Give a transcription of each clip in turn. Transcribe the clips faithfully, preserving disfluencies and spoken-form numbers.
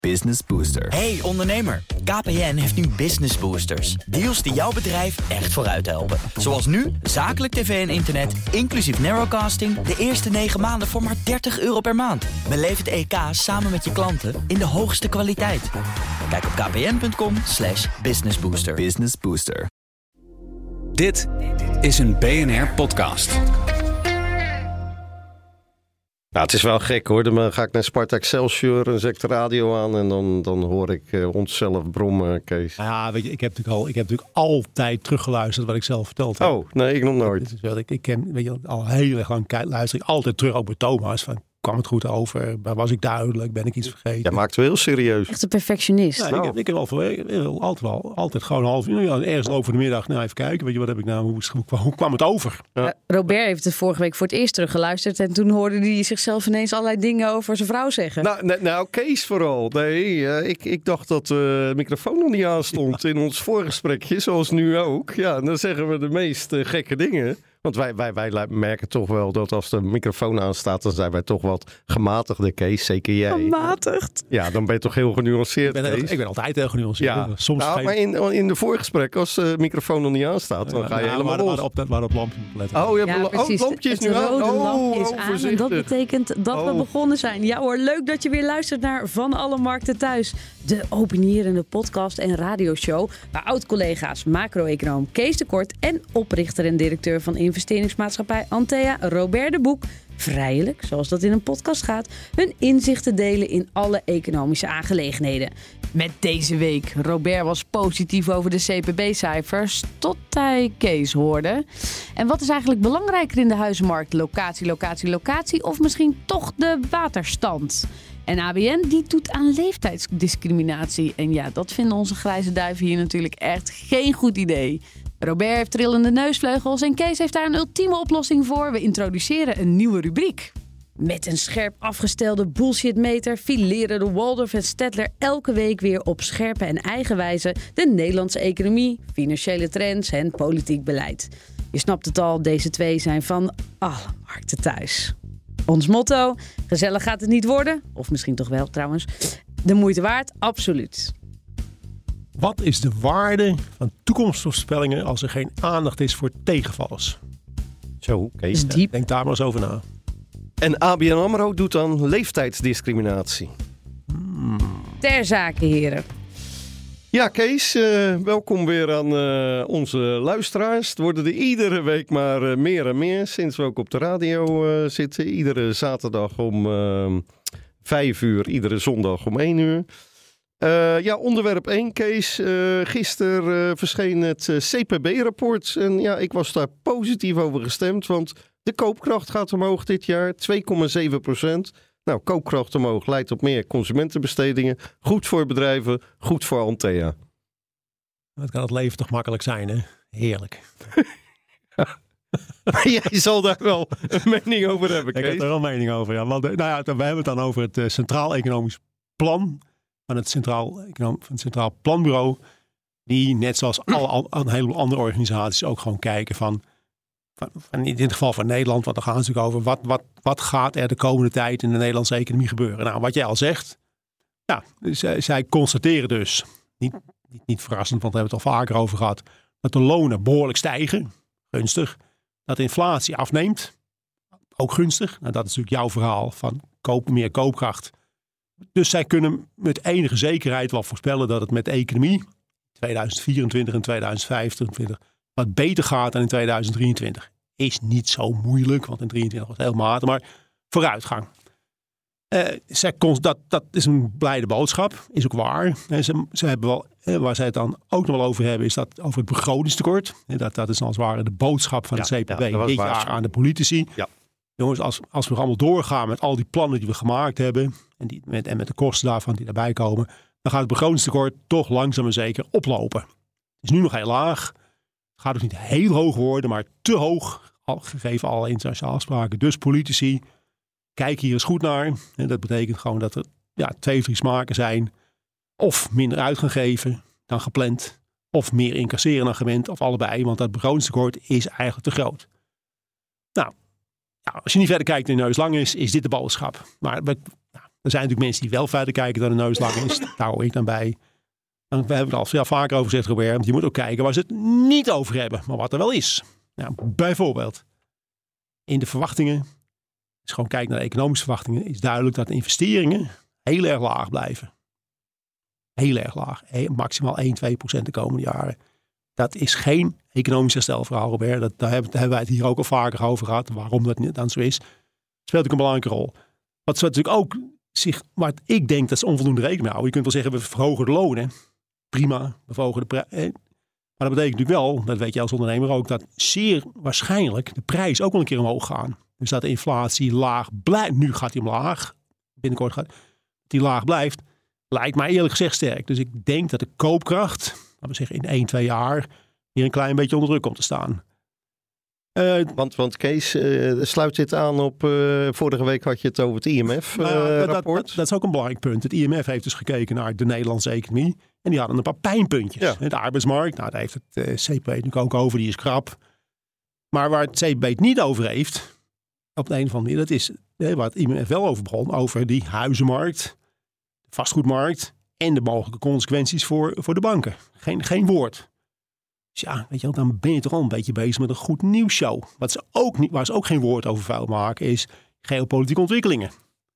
Business Booster. Hey ondernemer, K P N heeft nu Business Boosters. Deals die jouw bedrijf echt vooruit helpen. Zoals nu, zakelijk tv en internet, inclusief narrowcasting... de eerste negen maanden voor maar dertig euro per maand. Beleef het E K samen met je klanten in de hoogste kwaliteit. Kijk op kpn.com slash businessbooster. Business Booster. Dit is een B N R-podcast. Nou, het is wel gek hoor. Dan ga ik naar Sparta Excelsior en zet ik de radio aan en dan, dan hoor ik uh, onszelf brommen, Kees. Ja, weet je, ik heb natuurlijk al, ik heb natuurlijk altijd teruggeluisterd wat ik zelf verteld heb. Oh, nee, ik nog nooit. Dus, dus, ik, ik ken, weet je, al heel erg lang luister ik altijd terug, ook bij Thomas. Van, kwam het goed over? Was ik duidelijk? Ben ik iets vergeten? Jij maakt het heel serieus. Echt een perfectionist. Nou, ik, heb, ik heb al voor, altijd wel, altijd gewoon een half uur. Ja, ergens over de middag, nou even kijken. Weet je, wat heb ik nou? Hoe, hoe, hoe kwam het over? Ja. Uh, Robert heeft het vorige week voor het eerst teruggeluisterd. En toen hoorde hij zichzelf ineens allerlei dingen over zijn vrouw zeggen. Nou, nou, nou Kees vooral. Nee, uh, ik, ik dacht dat de uh, microfoon nog niet aanstond in ons voorgesprekje. Zoals nu ook. Ja, dan zeggen we de meest uh, gekke dingen. Want wij, wij, wij merken toch wel dat als de microfoon aanstaat, dan zijn wij toch wat gematigder, Kees. Zeker jij. Gematigd? Ja, dan ben je toch heel genuanceerd, ik ben, Kees. Ik ben altijd heel genuanceerd. Ja. Soms nou, geen... maar in, in de voorgesprek, als de microfoon nog niet aanstaat, dan ja, ga je nou, helemaal waar, los. Waar op, waar op lampje moet letten. Oh, je ja, hebt precies. Oh, het lampje is het nu aan. rode Oh, lampje is oh, aan. En dat betekent dat oh. we begonnen zijn. Ja hoor, leuk dat je weer luistert naar Van Alle Markten Thuis. De opinierende podcast en radioshow waar oud-collega's macro-econoom Kees de Kort en oprichter en directeur van investeringsmaatschappij Antea, Robert de Boek, vrijelijk, zoals dat in een podcast gaat, hun inzichten delen in alle economische aangelegenheden. Met deze week. Robert was positief over de C P B-cijfers tot hij Kees hoorde. En wat is eigenlijk belangrijker in de huizenmarkt? Locatie, locatie, locatie of misschien toch de waterstand? En A B N die doet aan leeftijdsdiscriminatie. En ja, dat vinden onze grijze duiven hier natuurlijk echt geen goed idee. Robert heeft trillende neusvleugels en Kees heeft daar een ultieme oplossing voor. We introduceren een nieuwe rubriek. Met een scherp afgestelde bullshitmeter fileren de Waldorf en Stedtler elke week weer op scherpe en eigen wijze de Nederlandse economie, financiële trends en politiek beleid. Je snapt het al, deze twee zijn van alle markten thuis. Ons motto, gezellig gaat het niet worden, of misschien toch wel trouwens, de moeite waard, absoluut. Wat is de waarde van toekomstvoorspellingen als er geen aandacht is voor tegenvallers? Zo, Kees. Ja, denk daar maar eens over na. En A B N AMRO doet dan leeftijdsdiscriminatie. Hmm. Ter zake, heren. Ja, Kees, uh, welkom weer aan uh, onze luisteraars. Het worden er iedere week maar uh, meer en meer sinds we ook op de radio uh, zitten. Iedere zaterdag om uh, vijf uur, iedere zondag om één uur. Uh, ja, onderwerp één, Kees. Uh, gisteren uh, verscheen het uh, C P B-rapport. En ja, ik was daar positief over gestemd, want de koopkracht gaat omhoog dit jaar, twee komma zeven procent. Nou, koopkracht omhoog leidt tot meer consumentenbestedingen. Goed voor bedrijven, goed voor Antea. Het kan het leven toch makkelijk zijn, hè? Heerlijk. Maar jij zal daar wel een mening over hebben, Kees. Ik heb er wel een mening over, ja. Want, nou ja, we hebben het dan over het uh, Centraal Economisch Plan van het Centraal, van het Centraal Planbureau. Die, net zoals al, al, een heleboel andere organisaties, ook gewoon kijken van, van, van in dit geval van Nederland, want dan gaan ze natuurlijk over, wat, wat, wat gaat er de komende tijd in de Nederlandse economie gebeuren? Nou, wat jij al zegt, ja, zij, zij constateren dus, niet, niet, niet verrassend, want we hebben het al vaker over gehad, dat de lonen behoorlijk stijgen, gunstig, dat de inflatie afneemt, ook gunstig. Nou, dat is natuurlijk jouw verhaal van koop, meer koopkracht. Dus zij kunnen met enige zekerheid wel voorspellen dat het met de economie tweeduizend vierentwintig en tweeduizend vijfentwintig wat beter gaat dan in tweeduizend drieëntwintig. Is niet zo moeilijk, want in drieëntwintig was het heel matig, maar vooruitgang. Uh, zij kon, dat, dat is een blijde boodschap, is ook waar. En ze, ze hebben wel, eh, waar zij het dan ook nog wel over hebben, is dat over het begrotingstekort. En dat, dat is als het ware de boodschap van ja, het C P B ja, dit jaar aan de politici. Ja. Jongens, als, als we allemaal doorgaan met al die plannen die we gemaakt hebben en, die, met, en met de kosten daarvan die daarbij komen, dan gaat het begrotingstekort toch langzaam en zeker oplopen. Het is nu nog heel laag. Het gaat dus niet heel hoog worden, maar te hoog, al, gegeven alle internationale afspraken. Dus politici, kijk hier eens goed naar. En dat betekent gewoon dat er ja, twee of drie smaken zijn. Of minder uit gaan geven dan gepland. Of meer incasseren dan gewend. Of allebei, want dat begrotingstekort is eigenlijk te groot. Nou, ja, als je niet verder kijkt en je neus lang is, is dit de boodschap. Maar we, nou, Er zijn natuurlijk mensen die wel verder kijken dan de neus lang is. Daar hou ik dan bij. En we hebben het al ja, vaker over gezegd, Robert. Want je moet ook kijken waar ze het niet over hebben. Maar wat er wel is. Nou, bijvoorbeeld in de verwachtingen. Als je gewoon kijkt naar de economische verwachtingen. Is duidelijk dat de investeringen heel erg laag blijven. Heel erg laag. Maximaal één, twee procent de komende jaren. Dat is geen economisch herstelverhaal, Robert. Dat, daar, hebben, daar hebben wij het hier ook al vaker over gehad. Waarom dat niet dan zo is. Speelt ook een belangrijke rol. Wat ze natuurlijk ook zich, wat ik denk dat ze onvoldoende rekening mee houden. Je kunt wel zeggen, we verhogen de lonen. Prima, we verhogen de prijs. Maar dat betekent natuurlijk wel, dat weet je als ondernemer ook, dat zeer waarschijnlijk de prijs ook wel een keer omhoog gaan. Dus dat de inflatie laag blijft. Nu gaat die omlaag. Binnenkort gaat die laag blijft. Lijkt mij eerlijk gezegd sterk. Dus ik denk dat de koopkracht, laten we zeggen in één, twee jaar, hier een klein beetje onder druk komt te staan. Uh, want, want Kees, uh, sluit dit aan op, uh, vorige week had je het over het I M F-rapport. Uh, dat, dat, dat, dat is ook een belangrijk punt. Het I M F heeft dus gekeken naar de Nederlandse economie. En die hadden een paar pijnpuntjes. Ja. De arbeidsmarkt, nou, daar heeft het uh, C P B natuurlijk ook over, die is krap. Maar waar het C P B het niet over heeft, op de een of andere manier, dat is uh, waar het I M F wel over begon, over die huizenmarkt, de vastgoedmarkt en de mogelijke consequenties voor, voor de banken. Geen, geen woord. Dus ja, weet je wel, dan ben je toch al een beetje bezig met een goed nieuwsshow. Wat ze ook niet, waar ze ook geen woord over vuil maken, is geopolitieke ontwikkelingen.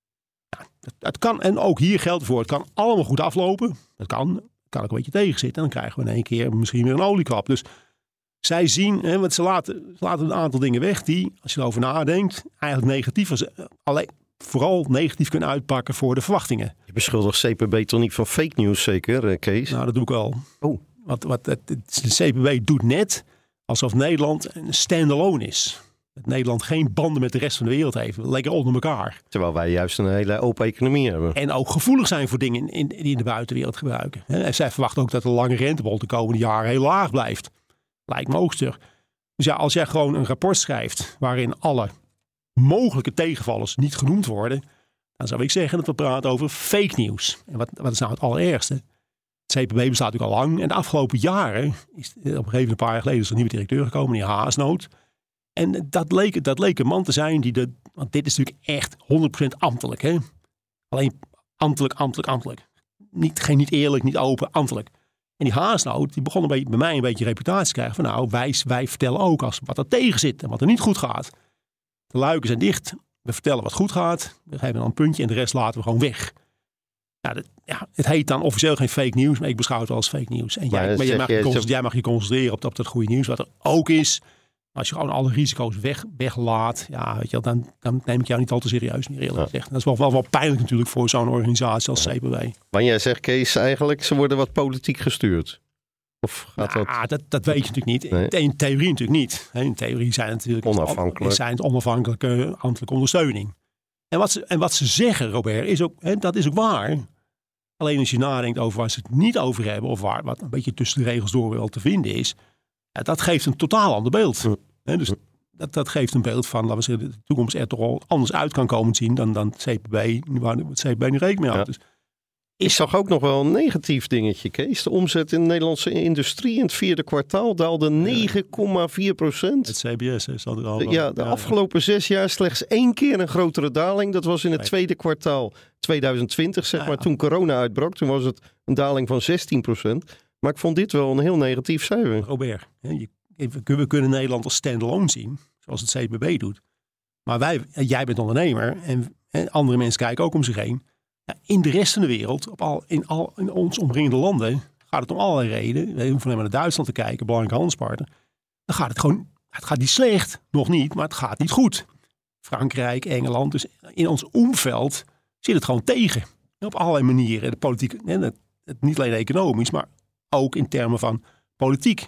Ja, het, het kan, en ook hier geldt voor, het kan allemaal goed aflopen. Het kan, kan ook een beetje tegenzitten. En dan krijgen we in één keer misschien weer een olieklap. Dus zij zien, hè, want ze laten, ze laten een aantal dingen weg die, als je erover nadenkt, eigenlijk negatief, alleen, vooral negatief kunnen uitpakken voor de verwachtingen. Je beschuldigt C P B toch niet van fake news zeker, Kees? Nou, dat doe ik al. Oh. Wat, wat het, de C P B doet net alsof Nederland een stand-alone is. Dat Nederland geen banden met de rest van de wereld heeft. Lekker onder elkaar. Terwijl wij juist een hele open economie hebben. En ook gevoelig zijn voor dingen in, die in de buitenwereld gebruiken. En zij verwachten ook dat de lange rentebol de komende jaren heel laag blijft. Lijkt me ook stug. Dus ja, als jij gewoon een rapport schrijft waarin alle mogelijke tegenvallers niet genoemd worden, dan zou ik zeggen dat we praten over fake news. En wat, wat is nou het allerergste? Het C P B bestaat natuurlijk al lang. En de afgelopen jaren, is, op een gegeven moment een paar jaar geleden, is er een nieuwe directeur gekomen, meneer Haasnoot. En dat leek, dat leek een man te zijn die de, want dit is natuurlijk echt honderd procent ambtelijk. Hè? Alleen ambtelijk, ambtelijk, ambtelijk. Niet, geen niet eerlijk, niet open, ambtelijk. En die Haasnoot, die begon een beetje, bij mij een beetje reputatie te krijgen van nou, wij, wij vertellen ook als wat er tegen zit en wat er niet goed gaat. De luiken zijn dicht, we vertellen wat goed gaat, we geven dan een puntje en de rest laten we gewoon weg. Ja, dat, ja, het heet dan officieel geen fake news, maar ik beschouw het wel als fake news. En jij, maar maar jij, mag, je, jij mag je concentreren op dat, op dat goede nieuws, wat er ook is. Als je gewoon alle risico's weg, weglaat, ja, weet je, dan, dan neem ik jou niet al te serieus meer eerlijk gezegd. Ja. Dat is wel, wel, wel pijnlijk natuurlijk voor zo'n organisatie als C P B. Maar jij zegt, Kees, eigenlijk ze worden wat politiek gestuurd. Of gaat ja, dat... dat... Dat weet je natuurlijk niet. Nee. In theorie natuurlijk niet. In theorie zijn het natuurlijk onafhankelijk. Zijn het onafhankelijke ambtelijke ondersteuning. En wat ze, en wat ze zeggen, Robert, is ook, hè, dat is ook waar. Alleen als je nadenkt over waar ze het niet over hebben, of waar wat een beetje tussen de regels door wel te vinden is, ja, dat geeft een totaal ander beeld. Ja. He, dus dat, dat geeft een beeld van, laten we zeggen, de toekomst er toch al anders uit kan komen te zien dan, dan het C P B, waar het C P B niet rekening mee houdt. Ja. Dus, ik zag ook nog wel een negatief dingetje, Kees. De omzet in de Nederlandse industrie in het vierde kwartaal daalde negen komma vier procent. Het C B S is al, al, Ja, de ja, afgelopen ja. zes jaar slechts één keer een grotere daling. Dat was in het tweede kwartaal tweeduizend twintig, zeg ja, maar. Ja. Toen corona uitbrak, toen was het een daling van zestien procent. Maar ik vond dit wel een heel negatief cijfer. Robert, je, we kunnen Nederland als stand-alone zien, zoals het C P B doet. Maar wij, jij bent ondernemer en, en andere mensen kijken ook om zich heen. Ja, in de rest van de wereld, op al, in, al, in ons omringende landen, gaat het om allerlei redenen. We hoeven alleen maar naar Duitsland te kijken, belangrijke handelspartner. Dan gaat het gewoon, het gaat niet slecht, nog niet, maar het gaat niet goed. Frankrijk, Engeland, dus in ons omveld zit het gewoon tegen. Op allerlei manieren. De politiek, niet alleen economisch, maar ook in termen van politiek.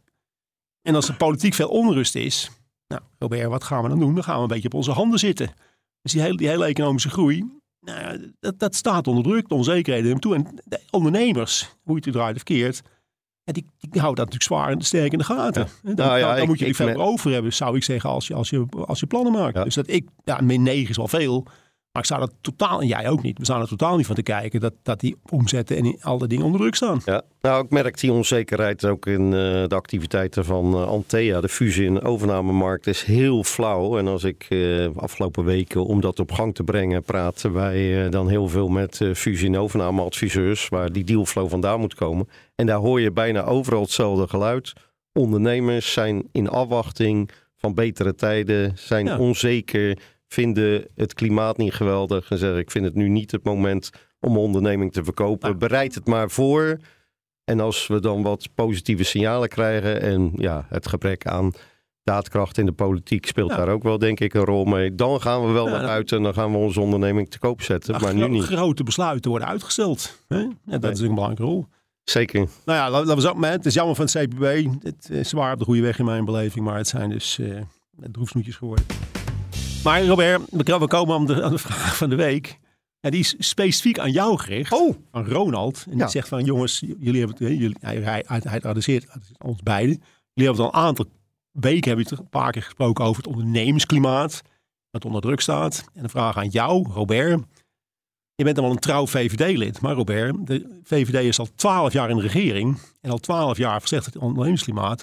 En als er politiek veel onrust is, nou Robert, wat gaan we dan doen? Dan gaan we een beetje op onze handen zitten. Dus die hele, die hele economische groei, nou, dat, dat staat onder druk, de onzekerheden nemen toe. En de ondernemers, hoe je het draait of keert, ja, die, die houden dat natuurlijk zwaar en sterk in de gaten. Ja. Dan, nou ja, dan, dan ik, moet je er veel me... over hebben, zou ik zeggen, als je, als je, als je plannen maakt. Ja. Dus dat ik, ja, min negen is wel veel. Maar ik sta er totaal, en jij ook niet, we staan er totaal niet van te kijken dat, dat die omzetten en die, al die dingen onder druk staan. Ja, nou ik merk die onzekerheid ook in uh, de activiteiten van uh, Antea. De fusie- en overnamemarkt is heel flauw. En als ik uh, afgelopen weken, om dat op gang te brengen, praten wij uh, dan heel veel met uh, fusie- en overnameadviseurs, waar die dealflow vandaan moet komen. En daar hoor je bijna overal hetzelfde geluid. Ondernemers zijn in afwachting van betere tijden, zijn ja. onzeker, vinden het klimaat niet geweldig en zeggen ik vind het nu niet het moment om een onderneming te verkopen. Ja. Bereid het maar voor. En als we dan wat positieve signalen krijgen en ja, het gebrek aan daadkracht in de politiek speelt ja. daar ook wel denk ik een rol mee. Dan gaan we wel ja, naar buiten en dan gaan we onze onderneming te koop zetten. Ja, maar gro- nu niet. Grote besluiten worden uitgesteld. Hè? Ja, dat nee. is een belangrijke rol. Zeker. Nou ja, laten we zo, het is jammer van het C P B. Het is zwaar op de goede weg in mijn beleving, maar het zijn dus uh, droefsnoetjes geworden. Maar Robert, we komen aan de, aan de vraag van de week. Ja, die is specifiek aan jou gericht. Oh. Van Ronald. En die ja. zegt van jongens, jullie hebben het, jullie, hij, hij, hij adresseert ons beiden. Jullie hebben het al een aantal weken, hebben het een paar keer gesproken over het ondernemersklimaat. Dat onder druk staat. En de vraag aan jou, Robert. Je bent dan wel een trouw V V D-lid. Maar Robert, de V V D is al twaalf jaar in de regering. En al twaalf jaar verslechtert het ondernemersklimaat.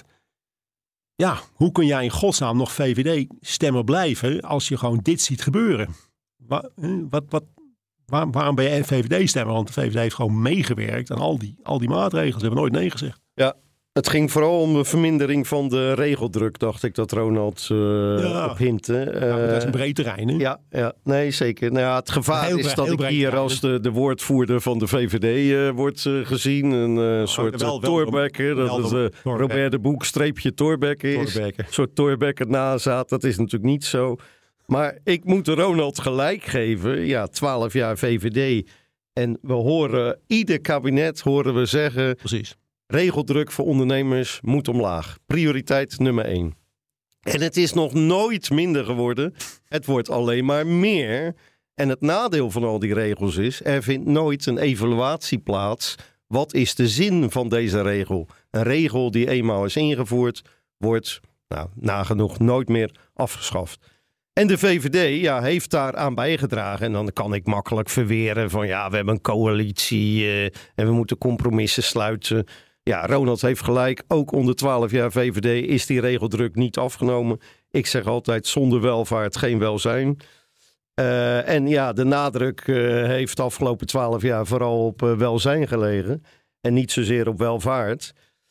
Ja, hoe kun jij in godsnaam nog V V D-stemmer blijven als je gewoon dit ziet gebeuren? Wat, wat, wat, waar, waarom ben jij een V V D-stemmer? Want de V V D heeft gewoon meegewerkt aan al die, al die maatregelen. Ze hebben nooit nee gezegd. Ja, het ging vooral om de vermindering van de regeldruk, dacht ik dat Ronald uh, ja. op hintte. Uh, ja, dat is een breed terrein, hè? Ja, ja, nee, zeker. Nou ja, het gevaar heel is breed, dat ik hier terrein. als de, de woordvoerder van de V V D uh, wordt uh, gezien. Een uh, oh, soort uh, Thorbecke. Dat is uh, Robert de Boek streepje Thorbecke is. Thorbecke. Een soort Thorbecke nazaat. Dat is natuurlijk niet zo. Maar ik moet Ronald gelijk geven. Ja, twaalf jaar V V D. En we horen, ieder kabinet horen we zeggen... Precies. Regeldruk voor ondernemers moet omlaag. Prioriteit nummer één. En het is nog nooit minder geworden. Het wordt alleen maar meer. En het nadeel van al die regels is... er vindt nooit een evaluatie plaats. Wat is de zin van deze regel? Een regel die eenmaal is ingevoerd... wordt nou, nagenoeg nooit meer afgeschaft. En de V V D ja, heeft daar aan bijgedragen. En dan kan ik makkelijk verweren van... ja, we hebben een coalitie... Uh, en we moeten compromissen sluiten... Ja, Ronald heeft gelijk. Ook onder twaalf jaar V V D is die regeldruk niet afgenomen. Ik zeg altijd, zonder welvaart geen welzijn. Uh, en ja, de nadruk uh, heeft de afgelopen twaalf jaar vooral op uh, welzijn gelegen. En niet zozeer op welvaart.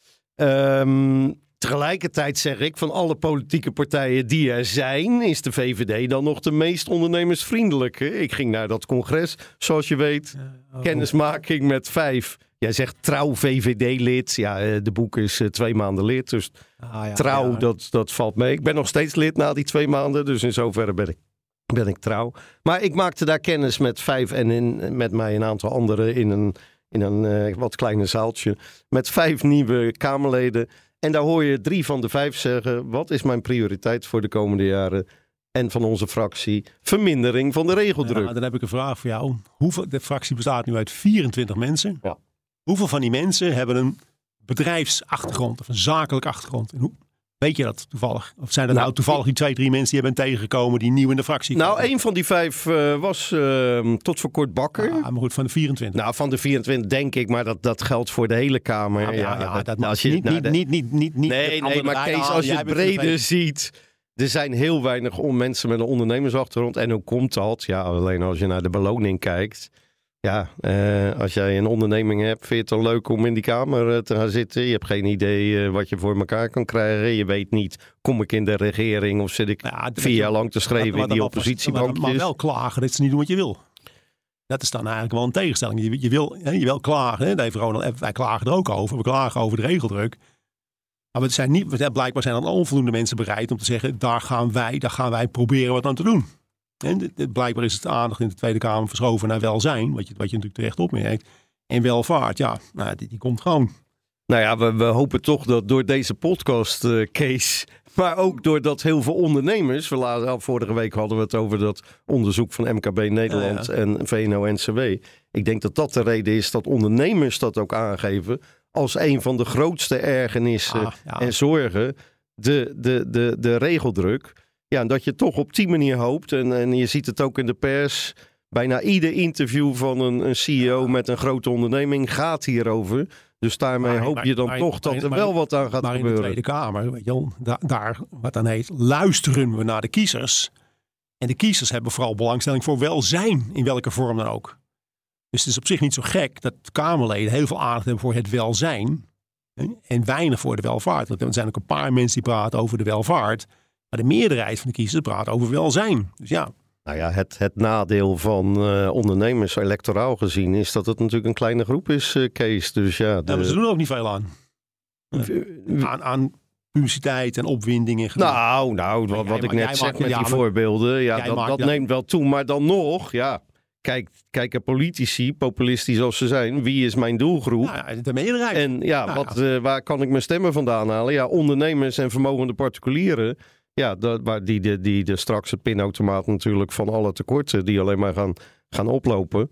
Um, tegelijkertijd zeg ik, van alle politieke partijen die er zijn... is de V V D dan nog de meest ondernemersvriendelijke. Ik ging naar dat congres, zoals je weet. Uh, oh. Kennismaking met vijf... Jij zegt trouw V V D-lid. Ja, de Boek is uh, twee maanden lid. Dus ah, ja, trouw, ja. Dat, dat valt mee. Ik ben nog steeds lid na die twee maanden. Dus in zoverre ben ik, ben ik trouw. Maar ik maakte daar kennis met vijf en in, met mij een aantal anderen in een, in een uh, wat kleiner zaaltje. Met vijf nieuwe Kamerleden. En daar hoor je drie van de vijf zeggen... wat is mijn prioriteit voor de komende jaren... en van onze fractie, vermindering van de regeldruk. Ja, dan heb ik een vraag voor jou. Hoeveel, de fractie bestaat nu uit vierentwintig mensen. Ja. Hoeveel van die mensen hebben een bedrijfsachtergrond of een zakelijke achtergrond? En hoe, weet je dat toevallig? Of zijn er nou, nou toevallig die twee, drie mensen die je bent tegengekomen die nieuw in de fractie komen? Nou, een van die vijf uh, was uh, tot voor kort Bakker. Ja, maar goed, van de vierentwintig. Nou, van de vierentwintig denk ik, maar dat, dat geldt voor de hele Kamer. Ja, ja, ja, ja dat, dat mag je niet, niet, de... niet, niet, niet, niet. Nee, nee, maar Kees, als je het breder ziet... Er zijn heel weinig on- mensen met een ondernemersachtergrond. En hoe komt dat? Ja, alleen als je naar de beloning kijkt... Ja, uh, als jij een onderneming hebt, vind je het dan leuk om in die kamer uh, te gaan zitten. Je hebt geen idee uh, wat je voor elkaar kan krijgen. Je weet niet, kom ik in de regering of zit ik ja, vier jaar lang te schrijven in die oppositiebankjes. Maar wel klagen dat ze niet doen wat je wil. Dat is dan eigenlijk wel een tegenstelling. Je, je, wil, hè, je wil klagen. Hè? Even Ronald, wij klagen er ook over. We klagen over de regeldruk. Maar we zijn niet, blijkbaar zijn er onvoldoende mensen bereid om te zeggen... daar gaan wij, daar gaan wij proberen wat aan te doen. En blijkbaar is het aandacht in de Tweede Kamer verschoven naar welzijn, wat je, wat je natuurlijk terecht opmerkt. En welvaart, ja, nou, die, die komt gewoon. Nou ja, we, we hopen toch dat door deze podcast, uh, Kees, maar ook doordat heel veel ondernemers, we laten, vorige week hadden we het over dat onderzoek van M K B Nederland ja, ja. en V N O N C W. Ik denk dat dat de reden is dat ondernemers dat ook aangeven als een van de grootste ergernissen ah, ja. en zorgen, de, de, de, de regeldruk. Ja, en dat je toch op die manier hoopt. En, en je ziet het ook in de pers. Bijna ieder interview van een, een C E O ja. met een grote onderneming gaat hierover. Dus daarmee maar, hoop je dan maar, toch maar, dat er maar, wel wat aan gaat maar gebeuren. Maar in de Tweede Kamer, weet je wel, da- daar wat dan heet, luisteren we naar de kiezers. En de kiezers hebben vooral belangstelling voor welzijn, in welke vorm dan ook. Dus het is op zich niet zo gek dat Kamerleden heel veel aandacht hebben voor het welzijn. En weinig voor de welvaart. Want er zijn ook een paar mensen die praten over de welvaart. Maar de meerderheid van de kiezers praat over welzijn. Dus ja. Nou ja, het, het nadeel van uh, ondernemers electoraal gezien is dat het natuurlijk een kleine groep is, uh, Kees. Dus ja, de... ja, maar ze doen er ook niet veel aan. Uh, aan, aan publiciteit en opwinding. En nou, nou, wat, wat ik net zeg maakt, met ja, die voorbeelden, ja, dat, maakt, dat ja. neemt wel toe. Maar dan nog, ja, kijk, kijken politici, populistisch als ze zijn, wie is mijn doelgroep? Nou ja, de meerderheid. En ja, nou, wat, ja. Uh, waar kan ik mijn stemmen vandaan halen? Ja, ondernemers en vermogende particulieren. Ja, dat, waar die, die, die de straks het pinautomaat natuurlijk van alle tekorten die alleen maar gaan, gaan oplopen.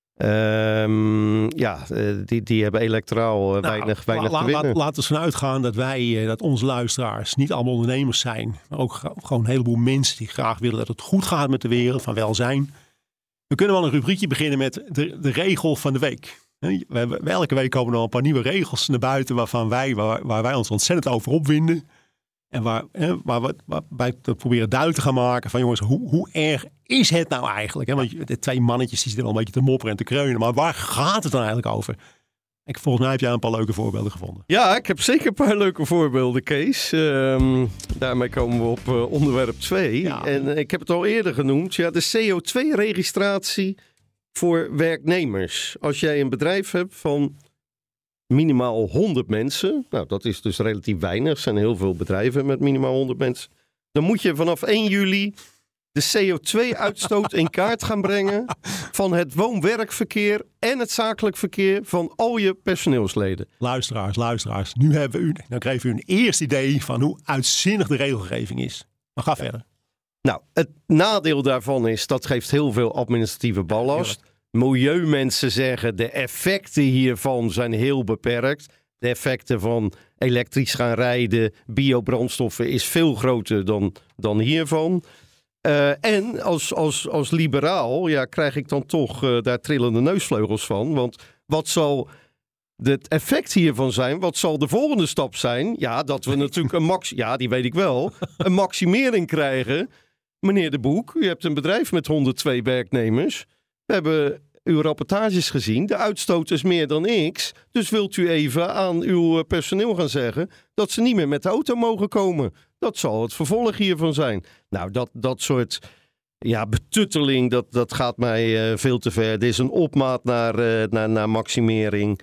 Um, ja, die, die hebben electoraal uh, nou, weinig, weinig la, te winnen. Laat, laten we ervan uitgaan dat wij, uh, dat onze luisteraars niet allemaal ondernemers zijn. Maar ook gewoon een heleboel mensen die graag willen dat het goed gaat met de wereld, van welzijn. We kunnen wel een rubriekje beginnen met de, de regel van de week. We hebben, elke week komen er al een paar nieuwe regels naar buiten waarvan wij, waar, waar wij ons ontzettend over opwinden. En waar, hè, waar we waar wij proberen duidelijk te gaan maken van jongens, hoe, hoe erg is het nou eigenlijk? Hè? Want de twee mannetjes die zitten wel een beetje te mopperen en te kreunen. Maar waar gaat het dan eigenlijk over? Ik, volgens mij heb jij een paar leuke voorbeelden gevonden. Ja, ik heb zeker een paar leuke voorbeelden, Kees. Um, daarmee komen we op uh, onderwerp twee. Ja. En uh, ik heb het al eerder genoemd. Ja, de C O twee registratie voor werknemers. Als jij een bedrijf hebt van minimaal honderd mensen. Nou, dat is dus relatief weinig. Er zijn heel veel bedrijven met minimaal honderd mensen. Dan moet je vanaf één juli de C O twee uitstoot in kaart gaan brengen van het woon-werkverkeer en het zakelijk verkeer van al je personeelsleden. Luisteraars, luisteraars. Nu hebben we u, dan kreeg u een eerste idee van hoe uitzinnig de regelgeving is. Maar ga ja. verder. Nou, het nadeel daarvan is, dat geeft heel veel administratieve ballast. Ja, Milieumensen zeggen, de effecten hiervan zijn heel beperkt. De effecten van elektrisch gaan rijden, biobrandstoffen is veel groter dan, dan hiervan. Uh, en als, als, als liberaal ja, krijg ik dan toch uh, daar trillende neusvleugels van. Want wat zal het effect hiervan zijn? Wat zal de volgende stap zijn? Ja, dat we natuurlijk een max... Ja, die weet ik wel. Een maximering krijgen. Meneer De Boek, u hebt een bedrijf met honderdtwee werknemers. We hebben uw rapportages gezien. De uitstoot is meer dan X. Dus wilt u even aan uw personeel gaan zeggen dat ze niet meer met de auto mogen komen. Dat zal het vervolg hiervan zijn. Nou, dat, dat soort ja, betutteling, dat, dat gaat mij uh, veel te ver. Dit is een opmaat naar, uh, naar, naar maximering.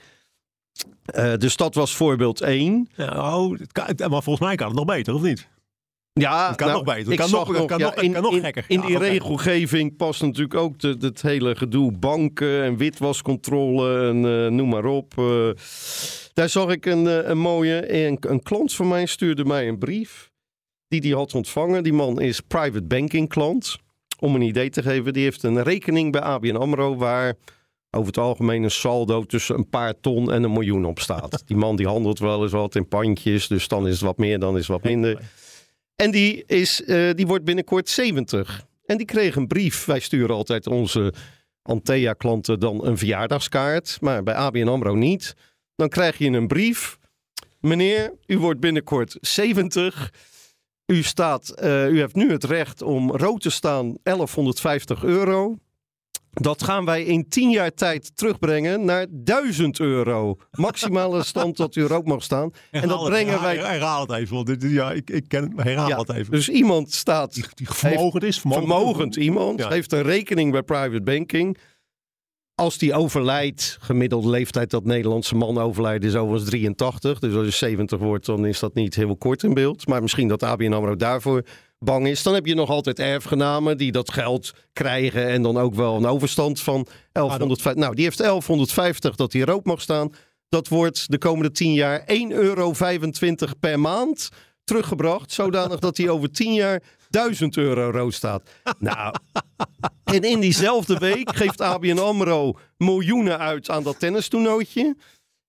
Uh, dus dat was voorbeeld één. Ja, oh, het kan, maar volgens mij kan het nog beter, of niet? Ja, het kan nou, nog beter. Het kan nog, nog, kan ja, nog, in, kan nog in, gekker. In ja, die okay. regelgeving past natuurlijk ook de, het hele gedoe banken en witwascontrole en uh, noem maar op. Uh, daar zag ik een, uh, een mooie... Een, een klant van mij stuurde mij een brief die hij had ontvangen. Die man is private banking klant. Om een idee te geven, die heeft een rekening bij A B N AMRO waar over het algemeen een saldo tussen een paar ton en een miljoen op staat. Die man die handelt wel eens wat in pandjes, dus dan is het wat meer, dan is het wat minder. En die, is, uh, die wordt binnenkort zeventig. En die kreeg een brief. Wij sturen altijd onze Antea-klanten dan een verjaardagskaart. Maar bij A B N AMRO niet. Dan krijg je een brief. Meneer, u wordt binnenkort zeventig. U, staat, uh, u heeft nu het recht om rood te staan elfhonderdvijftig euro. Dat gaan wij in tien jaar tijd terugbrengen naar duizend euro. Maximale stand dat u rood mag staan. Herhaal en dat het, brengen herhaal, wij... Herhaal het even, want dit, ja, ik, ik ken het, maar herhaal ja, het even. Dus iemand staat... Die, die vermogend is. Vermogend, vermogend iemand, ja. heeft een rekening bij private banking. Als die overlijdt, gemiddelde leeftijd dat Nederlandse man overlijdt is overigens drieëntachtig. Dus als je zeventig wordt, dan is dat niet heel kort in beeld. Maar misschien dat A B N AMRO daarvoor bang is. Dan heb je nog altijd erfgenamen die dat geld krijgen en dan ook wel een overstand van elfhonderdvijftig. Nou, die heeft elfhonderdvijftig dat hij rood mag staan. Dat wordt de komende tien jaar één euro vijfentwintig per maand teruggebracht. Zodanig dat hij over tien jaar duizend euro rood staat. Nou, en in diezelfde week geeft A B N AMRO miljoenen uit aan dat tennistoernooitje.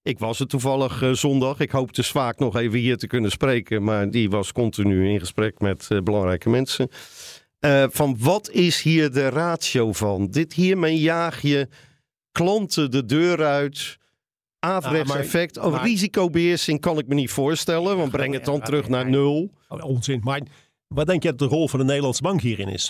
Ik was er toevallig uh, zondag. Ik hoopte Swaak nog even hier te kunnen spreken. Maar die was continu in gesprek met uh, belangrijke mensen. Uh, van wat is hier de ratio van? Dit hiermee jaag je klanten de deur uit. Averechts Ah, effect. Oh, maar- risicobeheersing kan ik me niet voorstellen. Want breng het dan Ja, terug ja, naar ja. nul. Oh, onzin. Maar wat denk je dat de rol van de Nederlandse bank hierin is?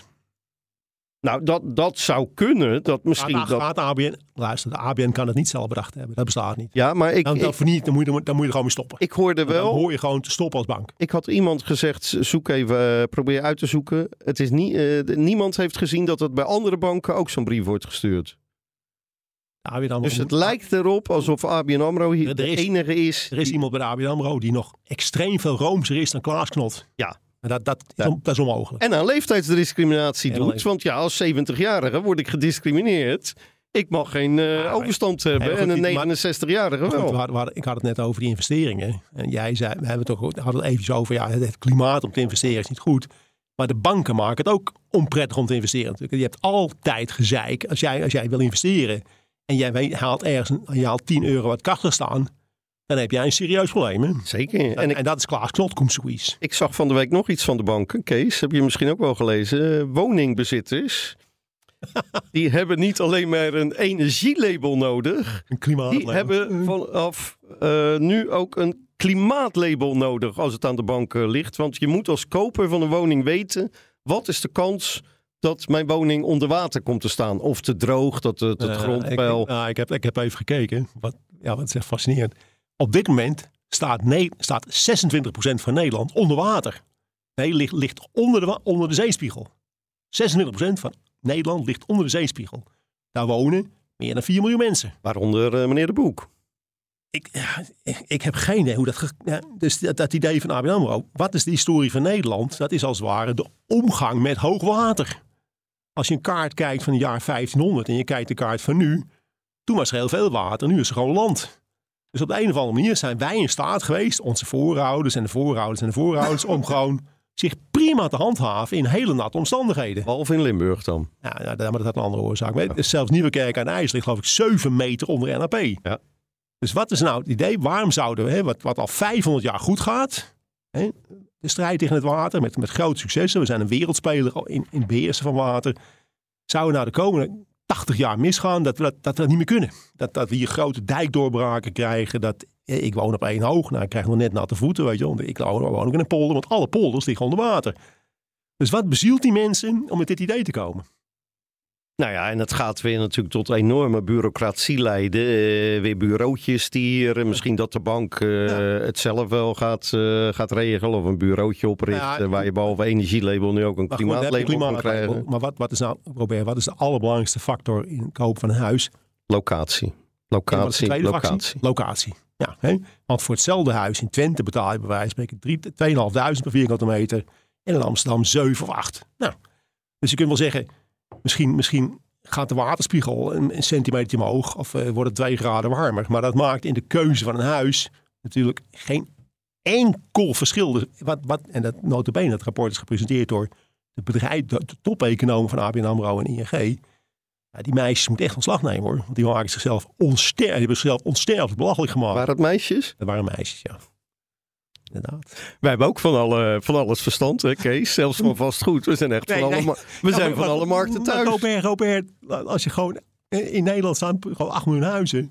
Nou, dat, dat zou kunnen. Dat misschien Gaat, dat... gaat de A B N... Luister, de A B N kan het niet zelf bedacht hebben. Dat bestaat niet. Ja, maar ik, Dan, dan, ik, verniet, dan, moet je, dan moet je er gewoon mee stoppen. ik hoorde Dan wel... hoor je gewoon te stoppen als bank. Ik had iemand gezegd, zoek even, uh, probeer uit te zoeken. Het is niet, uh, niemand heeft gezien dat het bij andere banken ook zo'n brief wordt gestuurd. De A B N AMRO, Dus het lijkt erop alsof A B N AMRO hier Er de is- enige is. er is iemand bij de A B N AMRO die nog extreem veel roomser is dan Klaas Knot. Ja. En dat, dat, Ja. dat is onmogelijk. En aan leeftijdsdiscriminatie En doet. alleen- Want ja, als zeventigjarige word ik gediscrimineerd. Ik mag geen uh, maar- overstand hebben. Nee, maar en goed, een maar- negenenzestigjarige Goed, wel. we hadden- we hadden- ik had het net over die investeringen. En jij zei, we hebben het toch we hadden het eventjes over, ja, het klimaat om te investeren is niet goed. Maar de banken maken het ook onprettig om te investeren. Natuurlijk. Je hebt altijd gezeik. Als jij, als jij wil investeren en jij weet, haalt ergens een, je haalt tien euro uit kasten staan, dan heb jij een serieus probleem. Hè? Zeker. En, En ik, en dat is Klaas Knot, komt zoiets. ik zag van de week nog iets van de banken. Kees, heb je misschien ook wel gelezen. Uh, woningbezitters. Die hebben niet alleen maar een energielabel nodig. Een klimaat. Die hebben vanaf uh, nu ook een klimaatlabel nodig als het aan de bank uh, ligt. Want je moet als koper van een woning weten, wat is de kans dat mijn woning onder water komt te staan? Of te droog, dat het, het Uh, grondpeil... Ik, nou, ik, heb, ik heb even gekeken. Wat, ja, wat is echt fascinerend. Op dit moment staat, ne- staat zesentwintig procent van Nederland onder water. Nee, ligt, ligt onder, de, wa- onder de zeespiegel. zesentwintig procent van Nederland ligt onder de zeespiegel. Daar wonen meer dan vier miljoen mensen. Waaronder uh, meneer De Boek. Ik, ja, ik, ik heb geen idee hoe dat... Ge- ja, dus dat, dat idee van A B N AMRO. Wat is de historie van Nederland? Dat is als het ware de omgang met hoogwater. Als je een kaart kijkt van het jaar vijftienhonderd en je kijkt de kaart van nu. Toen was er heel veel water, nu is er gewoon land. Dus op de een of andere manier zijn wij in staat geweest, onze voorouders en de voorouders en de voorouders, om gewoon zich prima te handhaven in hele natte omstandigheden. Behalve in Limburg dan. Ja, nou, maar dat had een andere oorzaak. Maar het is zelfs Nieuwekerk aan IJs ligt geloof ik zeven meter onder N A P. Ja. Dus wat is nou het idee? Waarom zouden we, hè, wat, wat al vijfhonderd jaar goed gaat, hè, de strijd tegen het water met, met grote successen. We zijn een wereldspeler in, in het beheersen van water. Zouden nou de komende tachtig jaar misgaan dat we dat, dat, we dat niet meer kunnen. Dat, dat we hier grote dijkdoorbraken krijgen. Dat, eh, ik woon op één hoog. Nou, ik krijg nog net natte voeten. Weet je wel. Ik woon, woon ook in een polder, want alle polders liggen onder water. Dus wat bezielt die mensen om met dit idee te komen? Nou ja, en het gaat weer natuurlijk tot enorme bureaucratie leiden. Uh, weer bureautjes die hier, uh, misschien dat de bank uh, ja. het zelf wel gaat, uh, gaat regelen. Of een bureautje opricht ja, uh, waar je behalve energielabel nu ook een klimaatlabel klimaat kan krijgen. Maar wat, wat is nou, Robert, wat is de allerbelangrijkste factor in het kopen van een huis? Locatie. Locatie, ja, locatie. Locatie. Ja, hè? Want voor hetzelfde huis in Twente betaal je bij wijze van spreken tweeduizend per vierkante meter. En in Amsterdam zeven of acht. Nou, dus je kunt wel zeggen, misschien, misschien gaat de waterspiegel een, een centimeter omhoog. Of uh, wordt het twee graden warmer. Maar dat maakt in de keuze van een huis natuurlijk geen enkel verschil. Dus wat, wat, en dat nota bene, dat rapport is gepresenteerd door de bedrijf, de, de top-economen van A B N AMRO en I N G. Ja, die meisjes moeten echt ontslag nemen hoor. Want die maken zichzelf onsterfelijk, die hebben zichzelf onsterfelijk belachelijk gemaakt. Waren het meisjes? Dat waren meisjes, ja. Inderdaad. Wij hebben ook van, alle, van alles verstand, hè, Kees? Zelfs van vastgoed. We zijn echt nee, van, nee. alle, we zijn ja, maar, van maar, alle markten thuis. Maar Robert, Robert, als je gewoon in Nederland staan gewoon acht miljoen huizen.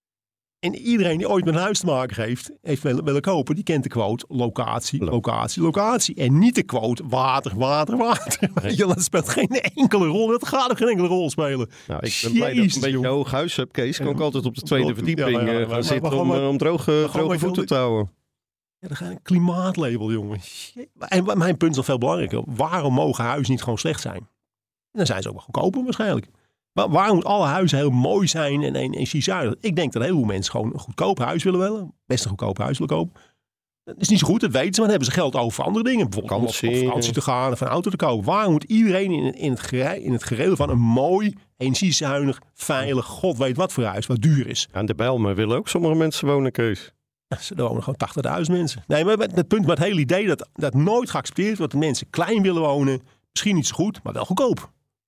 En iedereen die ooit met een huis te maken heeft, heeft willen, willen kopen, die kent de quote locatie, locatie, locatie. En niet de quote water, water, water. Nee. Dat speelt geen enkele rol. Dat gaat ook geen enkele rol spelen. Nou, ik ben blij dat ik een beetje een hoog huis heb, Kees. Kan ik altijd op de tweede verdieping ja, ja, ja, gaan maar, zitten maar, maar, om, om droge, droge voeten te houden. Ja, dan ga je een klimaatlabel, jongen. En mijn punt is nog veel belangrijker. Waarom mogen huizen niet gewoon slecht zijn? En dan zijn ze ook wel goedkoper waarschijnlijk. Maar waarom moeten alle huizen heel mooi zijn en energiezuinig? Ik denk dat heel veel mensen gewoon een goedkoop huis willen willen. Best een goedkoop huis willen kopen. Dat is niet zo goed, dat weten ze. Maar dan hebben ze geld over voor andere dingen. Bijvoorbeeld om op vakantie te gaan of een auto te kopen. Waarom moet iedereen in, in, het gerei, in het gereel van een mooi, energiezuinig, veilig, god weet wat voor huis, wat duur is? Aan de Bijlmer willen ook sommige mensen wonen, Kees. Er wonen gewoon tachtigduizend mensen. Nee, maar het punt met het hele idee dat dat nooit geaccepteerd wordt dat mensen klein willen wonen. Misschien niet zo goed, maar wel goedkoop.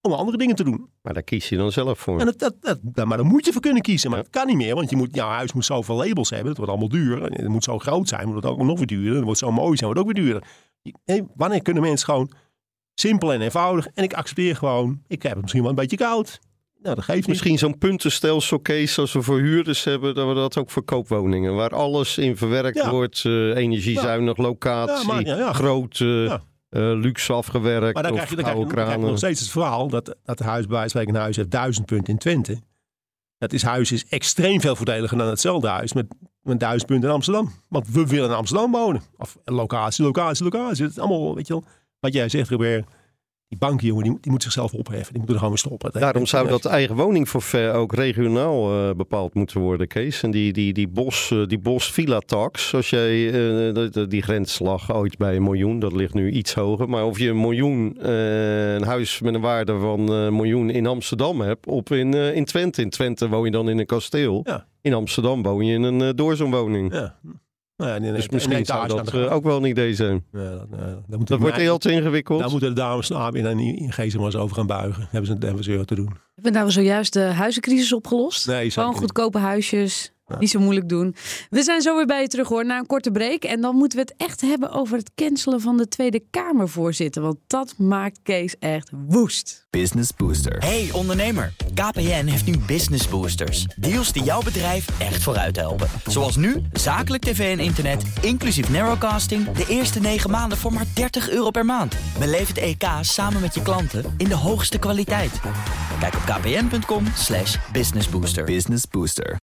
om andere dingen te doen. Maar daar kies je dan zelf voor. En dat, dat, dat, dat, maar daar moet je voor kunnen kiezen. Maar ja. dat kan niet meer, want je moet, jouw huis moet zoveel labels hebben. Het wordt allemaal duur. Het moet zo groot zijn, moet het ook nog weer duurder. Het moet zo mooi zijn, wordt ook weer duurder. Hey, wanneer kunnen mensen gewoon simpel en eenvoudig... en ik accepteer gewoon, ik heb het misschien wel een beetje koud... Nou, dat geeft Misschien niet. zo'n puntenstelsel, Kees, als we voor huurders hebben, dat we dat ook voor koopwoningen, waar alles in verwerkt ja. wordt, uh, energiezuinig, ja. locatie, ja, maar, ja, ja. groot, uh, ja. uh, luxe afgewerkt. Maar dan krijg je, dan krijg je, dan krijg je nog steeds het verhaal dat, dat de huis bij wijze van spreken een huis heeft duizend punten in Twente. Dat is, huis is extreem veel voordeliger dan hetzelfde huis met, met duizend punten in Amsterdam. Want we willen in Amsterdam wonen. Of locatie, locatie, locatie. Het is allemaal, weet je wel, wat jij zegt, Robert. Die banken, jongen, die, die moet zichzelf opheffen. Die moeten er gewoon weer stoppen. Daarom zou dat eigen woningforfait ook regionaal uh, bepaald moeten worden, Kees. En die, die, die bos, uh, die bos villa tax, als jij uh, die, die grens lag ooit bij een miljoen, dat ligt nu iets hoger. Maar of je een miljoen, uh, een huis met een waarde van een uh, miljoen in Amsterdam hebt, of in, uh, in Twente. In Twente woon je dan in een kasteel. Ja. In Amsterdam woon je in een uh, doorzoonwoning. Ja. Nou ja, nee, nee, dus misschien nee, zou dat uh, ook wel een idee zijn. Ja, dat uh, dat, dat wordt heel te ingewikkeld. Daar moeten de dames nou in een Geesel maar eens over gaan buigen. Hebben ze, hebben ze te doen. Hebben nou zojuist de huizencrisis opgelost? Nee, gewoon goedkope huisjes. Ja. Niet zo moeilijk doen. We zijn zo weer bij je terug hoor, na een korte break. En dan moeten we het echt hebben over het cancelen van de Tweede Kamervoorzitter. Want dat maakt Kees echt woest. Business Booster. Hey ondernemer, K P N heeft nu Business Boosters. Deals die jouw bedrijf echt vooruit helpen. Zoals nu, zakelijk tv en internet, inclusief narrowcasting... de eerste negen maanden voor maar dertig euro per maand. Beleef het E K samen met je klanten in de hoogste kwaliteit. Kijk op kpn.com slash businessbooster. Business Booster.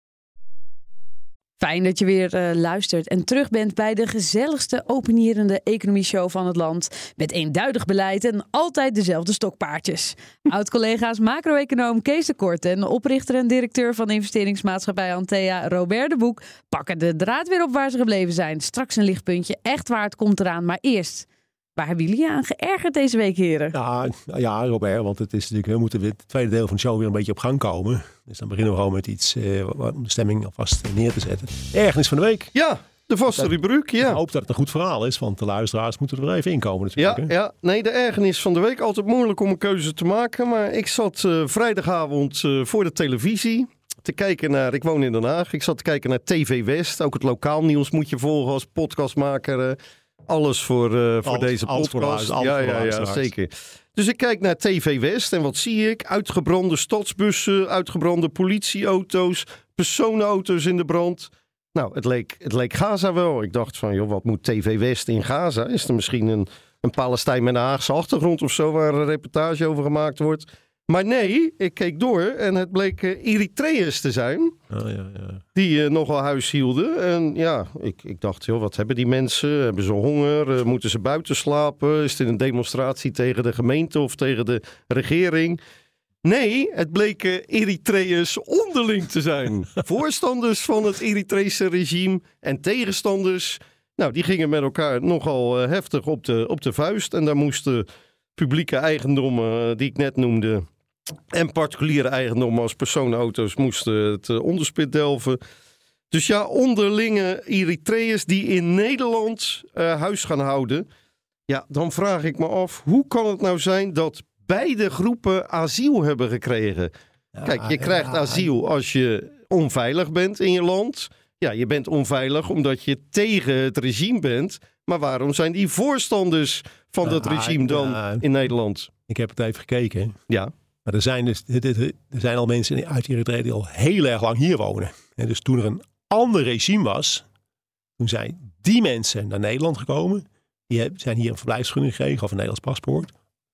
Fijn dat je weer uh, luistert en terug bent bij de gezelligste opinierende economie-show van het land. Met eenduidig beleid en altijd dezelfde stokpaardjes. Oud-collega's macro-econoom Kees de Kort en oprichter en directeur van investeringsmaatschappij Antea Robert de Boek pakken de draad weer op waar ze gebleven zijn. Straks een lichtpuntje, echt waar het komt eraan. Maar eerst, waar hebben jullie je aan geërgerd deze week, heren? Ja, ja, Robert, want het is natuurlijk, we moeten weer het tweede deel van de show weer een beetje op gang komen. Dus dan beginnen we gewoon met iets uh, om de stemming alvast neer te zetten. De ergernis van de week. Ja, de vaste dat, rubriek. Ja. Ik hoop dat het een goed verhaal is, want de luisteraars moeten er wel even inkomen natuurlijk. Ja, ja, nee, de ergernis van de week. Altijd moeilijk om een keuze te maken. Maar ik zat uh, vrijdagavond uh, voor de televisie te kijken naar, ik woon in Den Haag, ik zat te kijken naar T V West. Ook het lokaal nieuws moet je volgen als podcastmaker. Uh, Alles voor, uh, voor alt, deze alt podcast. Voor ja, ja, ja, zeker. Dus ik kijk naar T V West en wat zie ik? Uitgebrande stadsbussen, uitgebrande politieauto's, personenauto's in de brand. Nou, het leek, het leek Gaza wel. Ik dacht van, joh, wat moet T V West in Gaza? Is er misschien een, een Palestijn met een Haagse achtergrond of zo waar een reportage over gemaakt wordt? Maar nee, ik keek door en het bleek uh, Eritreërs te zijn. Oh, ja, ja. Die uh, nogal huis hielden. En ja, ik, ik dacht, joh, wat hebben die mensen? Hebben ze honger? Uh, moeten ze buiten slapen? Is dit een demonstratie tegen de gemeente of tegen de regering? Nee, het bleken Eritreërs onderling te zijn. Voorstanders van het Eritrese regime en tegenstanders. Nou, die gingen met elkaar nogal uh, heftig op de, op de vuist. En daar moesten publieke eigendommen, uh, die ik net noemde, en particuliere eigendommen als personenauto's moesten het uh, onderspit delven. Dus ja, onderlinge Eritreërs die in Nederland uh, huis gaan houden. Ja, dan vraag ik me af, hoe kan het nou zijn dat beide groepen asiel hebben gekregen? Ja, Kijk, je krijgt ja. asiel als je onveilig bent in je land. Ja, je bent onveilig omdat je tegen het regime bent. Maar waarom zijn die voorstanders van ja, dat regime dan ja, in Nederland? Ik heb het even gekeken. Ja. Maar er zijn, dus, er zijn al mensen uit Eritrea die al heel erg lang hier wonen. En dus toen er een ander regime was, toen zijn die mensen naar Nederland gekomen. Die zijn hier een verblijfsvergunning gekregen of een Nederlands paspoort.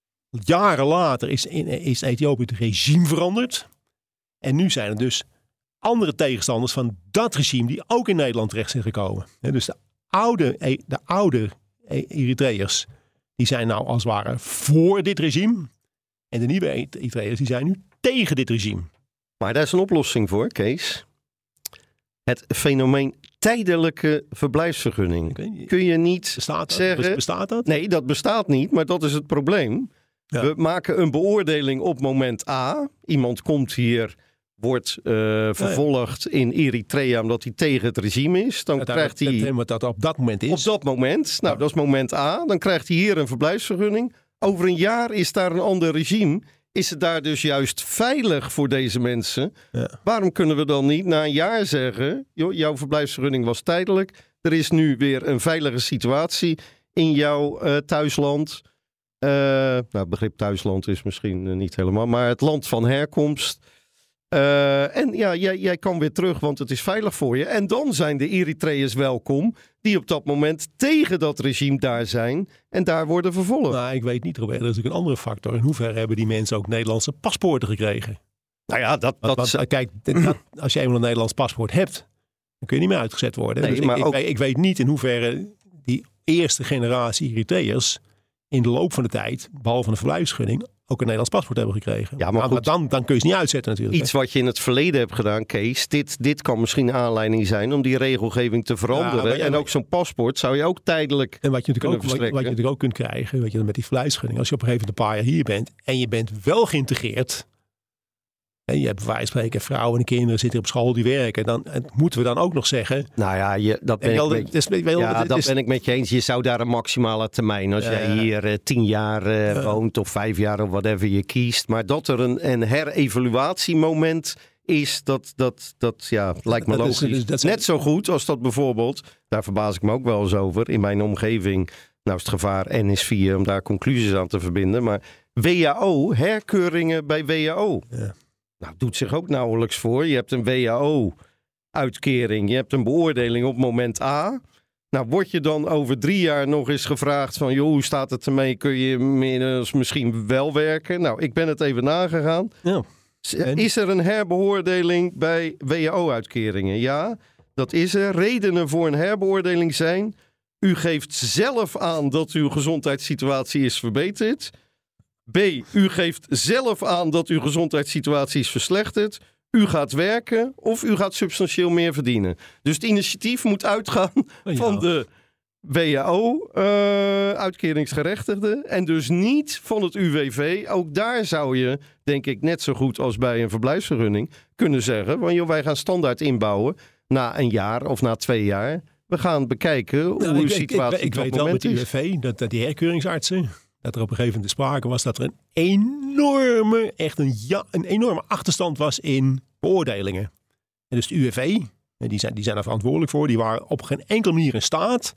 Jaren later is in, is in Ethiopië het regime veranderd. En nu zijn er dus andere tegenstanders van dat regime die ook in Nederland terecht zijn gekomen. En dus de oude, de oude Eritreërs, die zijn nou als het ware voor dit regime. En de nieuwe Eritreërs, die zijn nu tegen dit regime. Maar daar is een oplossing voor, Kees. Het fenomeen tijdelijke verblijfsvergunning. Kun je niet bestaat dat? zeggen... Bestaat dat? Nee, dat bestaat niet, maar dat is het probleem. Ja. We maken een beoordeling op moment A. Iemand komt hier, wordt uh, vervolgd ja, ja. in Eritrea omdat hij tegen het regime is. Dan ja, krijgt hij... Dat, wat dat op dat moment is. Op dat moment. Nou, ja. dat is moment A. Dan krijgt hij hier een verblijfsvergunning. Over een jaar is daar een ander regime. is het daar dus juist veilig voor deze mensen. Ja. Waarom kunnen we dan niet na een jaar zeggen, joh, jouw verblijfsvergunning was tijdelijk. Er is nu weer een veilige situatie in jouw uh, thuisland. Uh, nou, het begrip thuisland is misschien uh, niet helemaal, maar het land van herkomst. Uh, en ja, jij, jij kan weer terug, want het is veilig voor je. En dan zijn de Eritreërs welkom die op dat moment tegen dat regime daar zijn en daar worden vervolgd. Nou, ik weet niet, Robert. Er is natuurlijk een andere factor. In hoeverre hebben die mensen ook Nederlandse paspoorten gekregen? Nou ja, dat... Want, dat want, kijk, dat, als je eenmaal een Nederlands paspoort hebt, dan kun je niet meer uitgezet worden. Nee, dus maar ik, ik, ook... weet, ik weet niet in hoeverre die eerste generatie Eritreërs in de loop van de tijd, behalve een verblijfsvergunning, ook een Nederlands paspoort hebben gekregen. Ja, maar, nou, goed, dan, dan kun je ze niet uitzetten natuurlijk. Iets wat je in het verleden hebt gedaan, Kees. Dit, dit kan misschien aanleiding zijn om die regelgeving te veranderen. Ja, ja, en ook zo'n paspoort zou je ook tijdelijk en wat je natuurlijk kunnen ook, wat, wat je natuurlijk ook kunt krijgen, weet je, met die verblijfsvergunning. Als je op een gegeven moment een paar jaar hier bent en je bent wel geïntegreerd. En je hebt bij wijze van spreken vrouwen en kinderen zitten op school die werken. Dan moeten we dan ook nog zeggen. Nou ja, je, dat ben, wel, ik, met, is, wel, ja, is, dat ben ik met je eens. Je zou daar een maximale termijn. Als uh, jij hier uh, tien jaar uh, uh, woont of vijf jaar of whatever je kiest. Maar dat er een, een herevaluatiemoment is, dat, dat, dat ja, lijkt me logisch. Is, dat is, Net zo goed als dat bijvoorbeeld, daar verbaas ik me ook wel eens over, in mijn omgeving. Nou is het gevaar N is vier om daar conclusies aan te verbinden. Maar W A O, herkeuringen bij W A O. Ja. Nou, doet zich ook nauwelijks voor. Je hebt een W A O-uitkering. Je hebt een beoordeling op moment A. Nou, word je dan over drie jaar nog eens gevraagd van, joh, hoe staat het ermee? Kun je misschien wel werken? Nou, ik ben het even nagegaan. Ja. En? Is er een herbeoordeling bij W A O-uitkeringen? Ja, dat is er. Redenen voor een herbeoordeling zijn: u geeft zelf aan dat uw gezondheidssituatie is verbeterd. B, u geeft zelf aan dat uw gezondheidssituatie is verslechterd. U gaat werken of u gaat substantieel meer verdienen. Dus het initiatief moet uitgaan ja. van de W A O-uitkeringsgerechtigden. Uh, en dus niet van het U W V. Ook daar zou je, denk ik, net zo goed als bij een verblijfsvergunning kunnen zeggen: want joh, wij gaan standaard inbouwen na een jaar of na twee jaar. We gaan bekijken hoe nou, uw situatie ik, ik, ik, ik weet wel met de U W V dat, dat die herkeuringsartsen, dat er op een gegeven moment sprake was dat er een enorme, echt een, ja, een enorme achterstand was in beoordelingen. En dus de U W V, die zijn, die zijn er verantwoordelijk voor, die waren op geen enkele manier in staat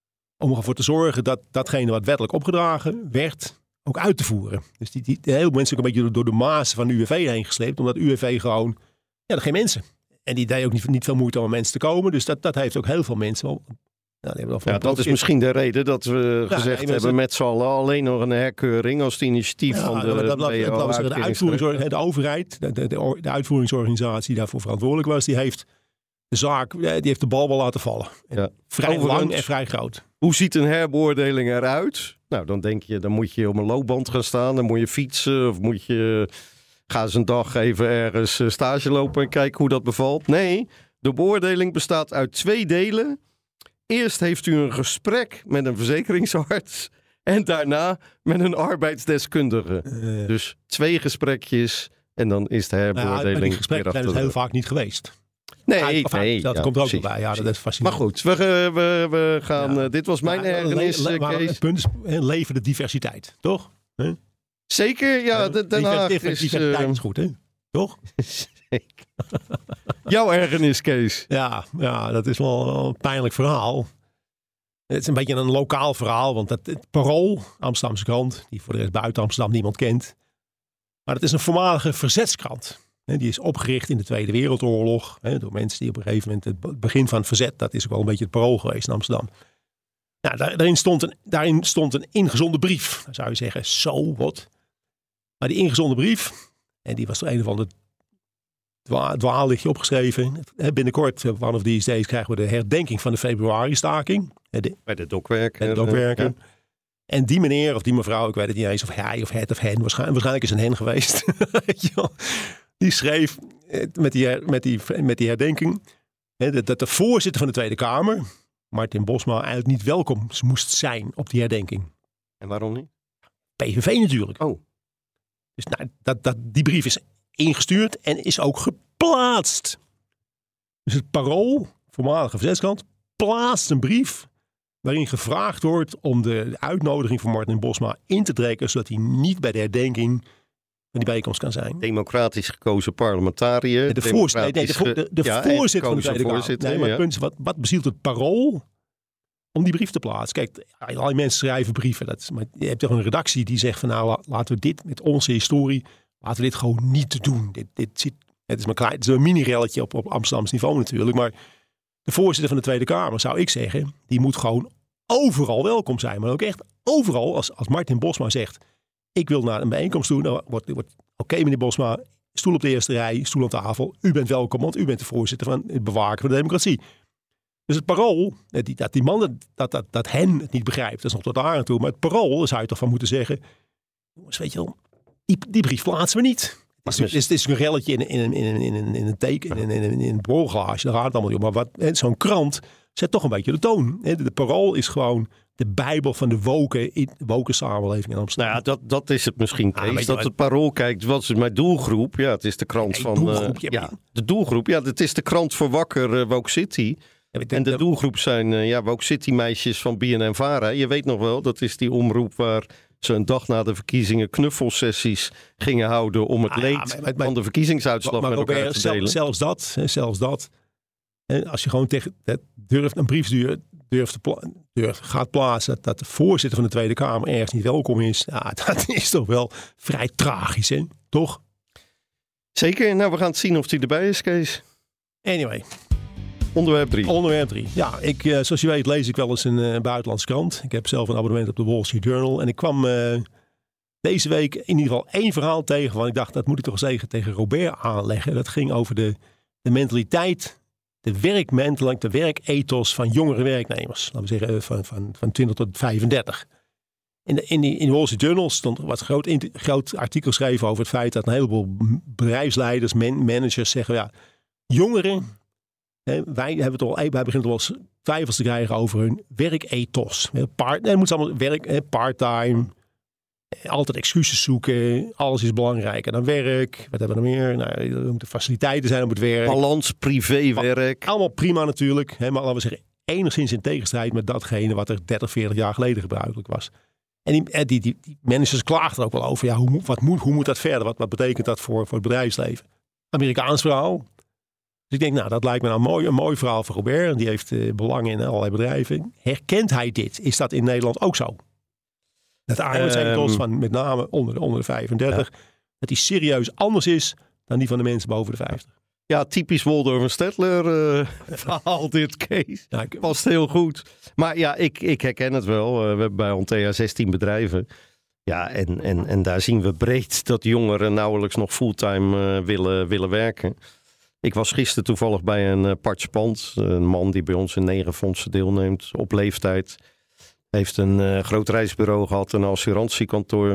om ervoor te zorgen dat datgene wat wettelijk opgedragen werd, ook uit te voeren. Dus die, die, heel veel mensen ook een beetje door de mazen van de U W V heen gesleept, omdat de U W V gewoon, ja, er geen mensen. En die deed ook niet, niet veel moeite om aan mensen te komen. Dus dat, dat heeft ook heel veel mensen wel. Nou, ja, dat is misschien de reden dat we ja, gezegd nee, hebben met z'n allen alleen nog een herkeuring als het initiatief ja, van de dat, dat, dat, de, uitvoerings, de overheid, de, de, de uitvoeringsorganisatie die daarvoor verantwoordelijk was, die heeft de zaak, die heeft de bal wel laten vallen. Ja. Vrij Overigens, lang en vrij groot. Hoe ziet een herbeoordeling eruit? Nou, dan denk je, dan moet je op een loopband gaan staan, dan moet je fietsen of moet je, ga eens een dag even ergens stage lopen en kijken hoe dat bevalt. Nee, de beoordeling bestaat uit twee delen. Eerst heeft u een gesprek met een verzekeringsarts en daarna met een arbeidsdeskundige. Uh, dus twee gesprekjes en dan is de herbeoordeling. Nou ja, die gesprekken zijn dus heel vaak niet geweest. Nee, uit, nee uit, dat ja, komt er ook precies, bij. Ja, dat is fascinerend. Maar goed, we, we, we gaan. Ja. Uh, dit was mijn ja, ergernis. Le, le, maar het punt is leven de diversiteit, toch? Huh? Zeker, ja. De, Den Haag is, diversiteit uh, is goed, hè? Toch? Zeker. Jouw ergernis, Kees. Ja, ja, dat is wel een pijnlijk verhaal. Het is een beetje een lokaal verhaal, want het, het Parool, Amsterdamse krant, die voor de rest buiten Amsterdam niemand kent. Maar het is een voormalige verzetskrant. Die is opgericht in de Tweede Wereldoorlog door mensen die op een gegeven moment het begin van het verzet, dat is ook wel een beetje het Parool geweest in Amsterdam. Nou, daarin, stond een, daarin stond een ingezonden brief. Dan zou je zeggen, zo wat. Maar die ingezonden brief, en die was door een of ander dwaallichtje opgeschreven. Binnenkort, one of these days, krijgen we de herdenking van de februari-staking. De, Bij de dokwerken. De dokwerken. Ja. En die meneer of die mevrouw, ik weet het niet eens, of hij of het of hen, waarschijnlijk, waarschijnlijk is het een hen geweest. Die schreef met die, met die, met die herdenking dat de voorzitter van de Tweede Kamer, Martin Bosma, eigenlijk niet welkom moest zijn op die herdenking. En waarom niet? P V V natuurlijk. Oh. Dus nou, dat, dat, die brief is ingestuurd en is ook geplaatst. Dus het Parool, voormalige verzetskrant, plaatst een brief waarin gevraagd wordt om de uitnodiging van Martin Bosma in te trekken, zodat hij niet bij de herdenking die bijeenkomst kan zijn. Democratisch gekozen parlementariër. De, voorzitter, nee, de, vo- de, de ja, voorzitter van de Tweede Kamer. Voorzitter, nee, maar ja. het punt is, wat, wat bezielt het Parool om die brief te plaatsen? Kijk, al die mensen schrijven brieven. Dat is, maar je hebt toch een redactie die zegt van nou, laten we dit met onze historie, laten we dit gewoon niet doen. Dit, dit zit, het is maar klein, het is een mini-relletje op, op Amsterdams niveau natuurlijk, maar de voorzitter van de Tweede Kamer, zou ik zeggen, die moet gewoon overal welkom zijn. Maar ook echt overal, als, als Martin Bosma zegt, ik wil naar een bijeenkomst doen, dan wordt, wordt oké okay, meneer Bosma, stoel op de eerste rij, stoel op tafel, u bent welkom, want u bent de voorzitter van het bewaken van de democratie. Dus het Parool, dat die, die man, dat, dat, dat hen het niet begrijpt, dat is nog tot daar aan toe. Maar het Parool, daar zou je toch van moeten zeggen, jongens, weet je wel, die, die brief plaatsen we niet. Het is, het is, het is een relletje in, in, in, in, in, in een teken, in, in, in, in een borrelglaasje, daar gaat het allemaal om. Maar wat, zo'n krant zet toch een beetje de toon. De Parool is gewoon de bijbel van de woke, in, woke samenleving in Amsterdam. Nou ja, dat, dat is het misschien, Kees. Ah, dat het Parool kijkt, wat is mijn doelgroep? Ja, het is de krant nee, van... doelgroep, uh, ja, ja, de doelgroep, ja, het is de krant voor wakker uh, Woke City. Ja, en de doelgroep zijn uh, ja, Woke City meisjes van B N N Vara. Je weet nog wel, dat is die omroep waar ze een dag na de verkiezingen knuffelsessies gingen houden om het ah, leed ja, maar, maar, van de verkiezingsuitslag maar, met elkaar Robert, te delen. Zelfs dat, zelfs dat. Als je gewoon tegen durft een brief durft, durft, durft gaat plaatsen dat de voorzitter van de Tweede Kamer ergens niet welkom is, ja, dat is toch wel vrij tragisch, hè? Toch? Zeker. Nou, we gaan het zien of hij erbij is, Kees. Anyway. Onderwerp drie. Onderwerp drie. Ja, ik, uh, zoals je weet lees ik wel eens een uh, buitenlandse krant. Ik heb zelf een abonnement op de Wall Street Journal. En ik kwam uh, deze week in ieder geval één verhaal tegen van ik dacht, dat moet ik toch eens even tegen Robert aanleggen. Dat ging over de, de mentaliteit, de werkmentaliteit, de werkethos van jongere werknemers. Laten we zeggen van, van, van twintig tot vijfendertig. In de, in, die, in de Wall Street Journal stond wat groot, in, groot artikel geschreven over het feit dat een heleboel bedrijfsleiders, man, managers zeggen, ja, jongeren, hè, wij hebben het al, wij beginnen wel eens twijfels te krijgen over hun werkethos. Part, nee, het moet allemaal werk, part-time, altijd excuses zoeken, alles is belangrijker dan werk. Wat hebben we nog meer? Nou, er moeten faciliteiten zijn op het werk. Balans, privéwerk. Allemaal prima natuurlijk, hè, maar laten we zeggen, enigszins in tegenstrijd met datgene wat er dertig, veertig jaar geleden gebruikelijk was. En die, die, die, die managers klaagden er ook wel over. Ja, hoe, wat moet, hoe moet dat verder? Wat, wat betekent dat voor, voor het bedrijfsleven? Amerikaans verhaal. Dus ik denk, nou, dat lijkt me nou mooi, een mooi verhaal voor Robert. Die heeft uh, belangen in allerlei bedrijven. Herkent hij dit? Is dat in Nederland ook zo? Dat de arbeidsethos um, van met name onder de, onder de vijfendertig... Ja. dat die serieus anders is dan die van de mensen boven de vijftig. Ja, typisch Waldorf en Stedtler uh, verhaal dit, Kees. Ja, ik... Past heel goed. Maar ja, ik, ik herken het wel. Uh, we hebben bij Ontea zestien bedrijven. Ja, en, en, en daar zien we breed dat jongeren nauwelijks nog fulltime uh, willen, willen werken. Ik was gisteren toevallig bij een uh, participant. Een man die bij ons in negen fondsen deelneemt op leeftijd. Heeft een uh, groot reisbureau gehad, een assurantiekantoor.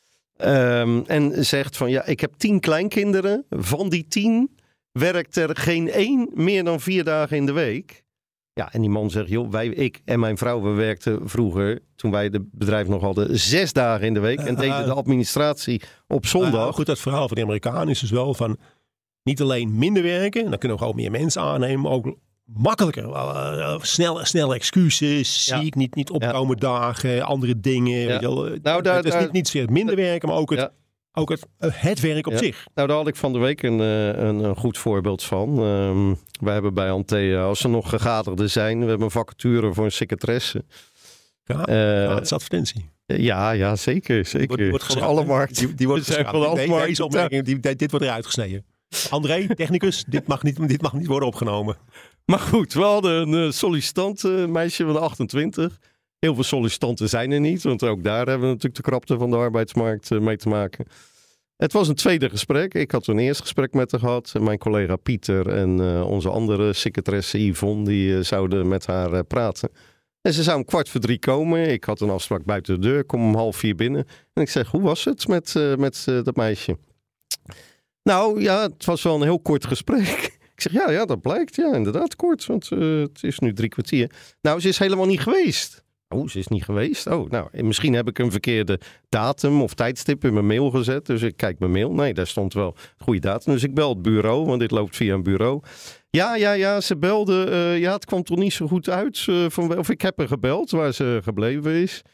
Um, en zegt van ja, ik heb tien kleinkinderen. Van die tien werkt er geen één meer dan vier dagen in de week. Ja, en die man zegt, joh, wij, ik en mijn vrouw, we werkten vroeger, toen wij het bedrijf nog hadden, zes dagen in de week. En deden de administratie op zondag. Nou, goed, dat verhaal van de Amerikanen is dus wel van niet alleen minder werken, dan kunnen we gewoon meer mensen aannemen, maar ook makkelijker. Uh, snelle, snelle excuses, ja. ziek, niet, niet opkomen ja. dagen, andere dingen. Ja. Weet je wel. Nou, daar, het is daar, niet, niet zozeer minder werken, maar ook het, ja. ook het, het werk op ja. zich. Nou, daar had ik van de week een, een, een goed voorbeeld van. Um, wij hebben bij Antea, als er nog gegadigden zijn, we hebben een vacature voor een secretaresse. Ja, uh, dat is advertentie. Ja, ja, zeker. zeker. Die wordt, wordt van alle markt. Die, die wordt van alle nee, markt. Deze opmerking, die, dit wordt eruit gesneden. André, technicus, dit mag, niet, dit mag niet worden opgenomen. Maar goed, we hadden een sollicitant, een meisje van achtentwintig. Heel veel sollicitanten zijn er niet, want ook daar hebben we natuurlijk de krapte van de arbeidsmarkt mee te maken. Het was een tweede gesprek. Ik had een eerste gesprek met haar gehad. Mijn collega Pieter en uh, onze andere secretaresse Yvonne, die uh, zouden met haar uh, praten. En ze zou om kwart voor drie komen. Ik had een afspraak buiten de deur, ik kom om half vier binnen. En ik zeg, hoe was het met, uh, met uh, dat meisje? Nou ja, het was wel een heel kort gesprek. Ik zeg, ja, ja, dat blijkt. Ja, inderdaad kort, want uh, het is nu drie kwartier. Nou, ze is helemaal niet geweest. Oh, ze is niet geweest? Oh, nou, misschien heb ik een verkeerde datum of tijdstip in mijn mail gezet. Dus ik kijk mijn mail. Nee, daar stond wel goede datum. Dus ik bel het bureau, want dit loopt via een bureau. Ja, ja, ja, ze belde. Uh, ja, het kwam toch niet zo goed uit. Uh, van, of ik heb haar gebeld waar ze gebleven is.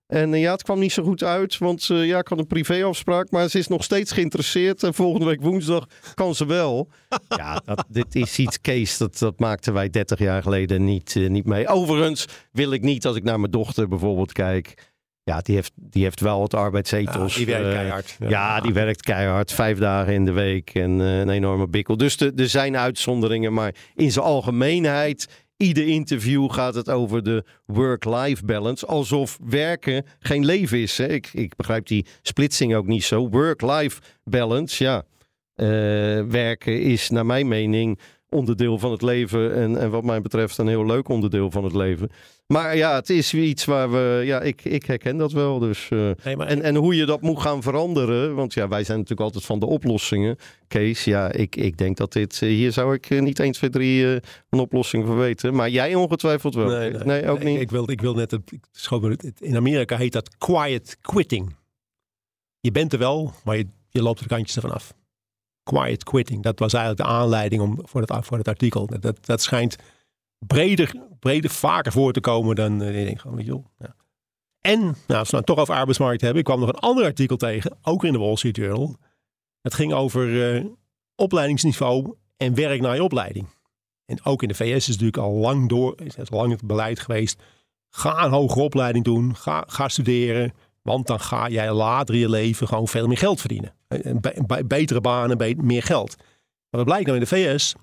En uh, ja, het kwam niet zo goed uit, want uh, ja, ik had een privéafspraak, maar ze is nog steeds geïnteresseerd. En volgende week woensdag kan ze wel. Ja, dat, dit is iets, Kees, dat, dat maakten wij dertig jaar geleden niet, uh, niet mee. Overigens wil ik niet, als ik naar mijn dochter bijvoorbeeld kijk... Ja, die heeft, die heeft wel het arbeidsethos. Ja, die werkt keihard. Ja, ja, die werkt keihard. Vijf dagen in de week en uh, een enorme bikkel. Dus er zijn uitzonderingen, maar in zijn algemeenheid... Ieder interview gaat het over de work-life balance. Alsof werken geen leven is. Hè? Ik, ik begrijp die splitsing ook niet zo. Work-life balance, ja. Uh, werken is naar mijn mening onderdeel van het leven. En, en wat mij betreft een heel leuk onderdeel van het leven. Maar ja, het is iets waar we... Ja, ik, ik herken dat wel. Dus, uh, nee, maar... en, en hoe je dat moet gaan veranderen. Want ja, wij zijn natuurlijk altijd van de oplossingen. Kees, ja, ik, ik denk dat dit... Hier zou ik niet één, twee, drie uh, een oplossing voor weten. Maar jij ongetwijfeld wel. Nee, nee, nee ook nee, niet. Ik wil, ik wil net... Het, ik het, in Amerika heet dat quiet quitting. Je bent er wel, maar je, je loopt er kantjes ervan af. Quiet quitting. Dat was eigenlijk de aanleiding om, voor, het, voor het artikel. Dat, dat schijnt... Breder, breder vaker voor te komen dan uh, ik denk van, weet je wel. Ja. En, nou, als we het toch over arbeidsmarkt hebben, ik kwam nog een ander artikel tegen, ook in de Wall Street Journal. Het ging over uh, opleidingsniveau en werk naar je opleiding. En ook in de V S is natuurlijk al lang door, is het lang het beleid geweest. Ga een hogere opleiding doen, ga, ga studeren, want dan ga jij later in je leven gewoon veel meer geld verdienen. Be- be- betere banen, be- meer geld. Maar wat blijkt nou in de V S?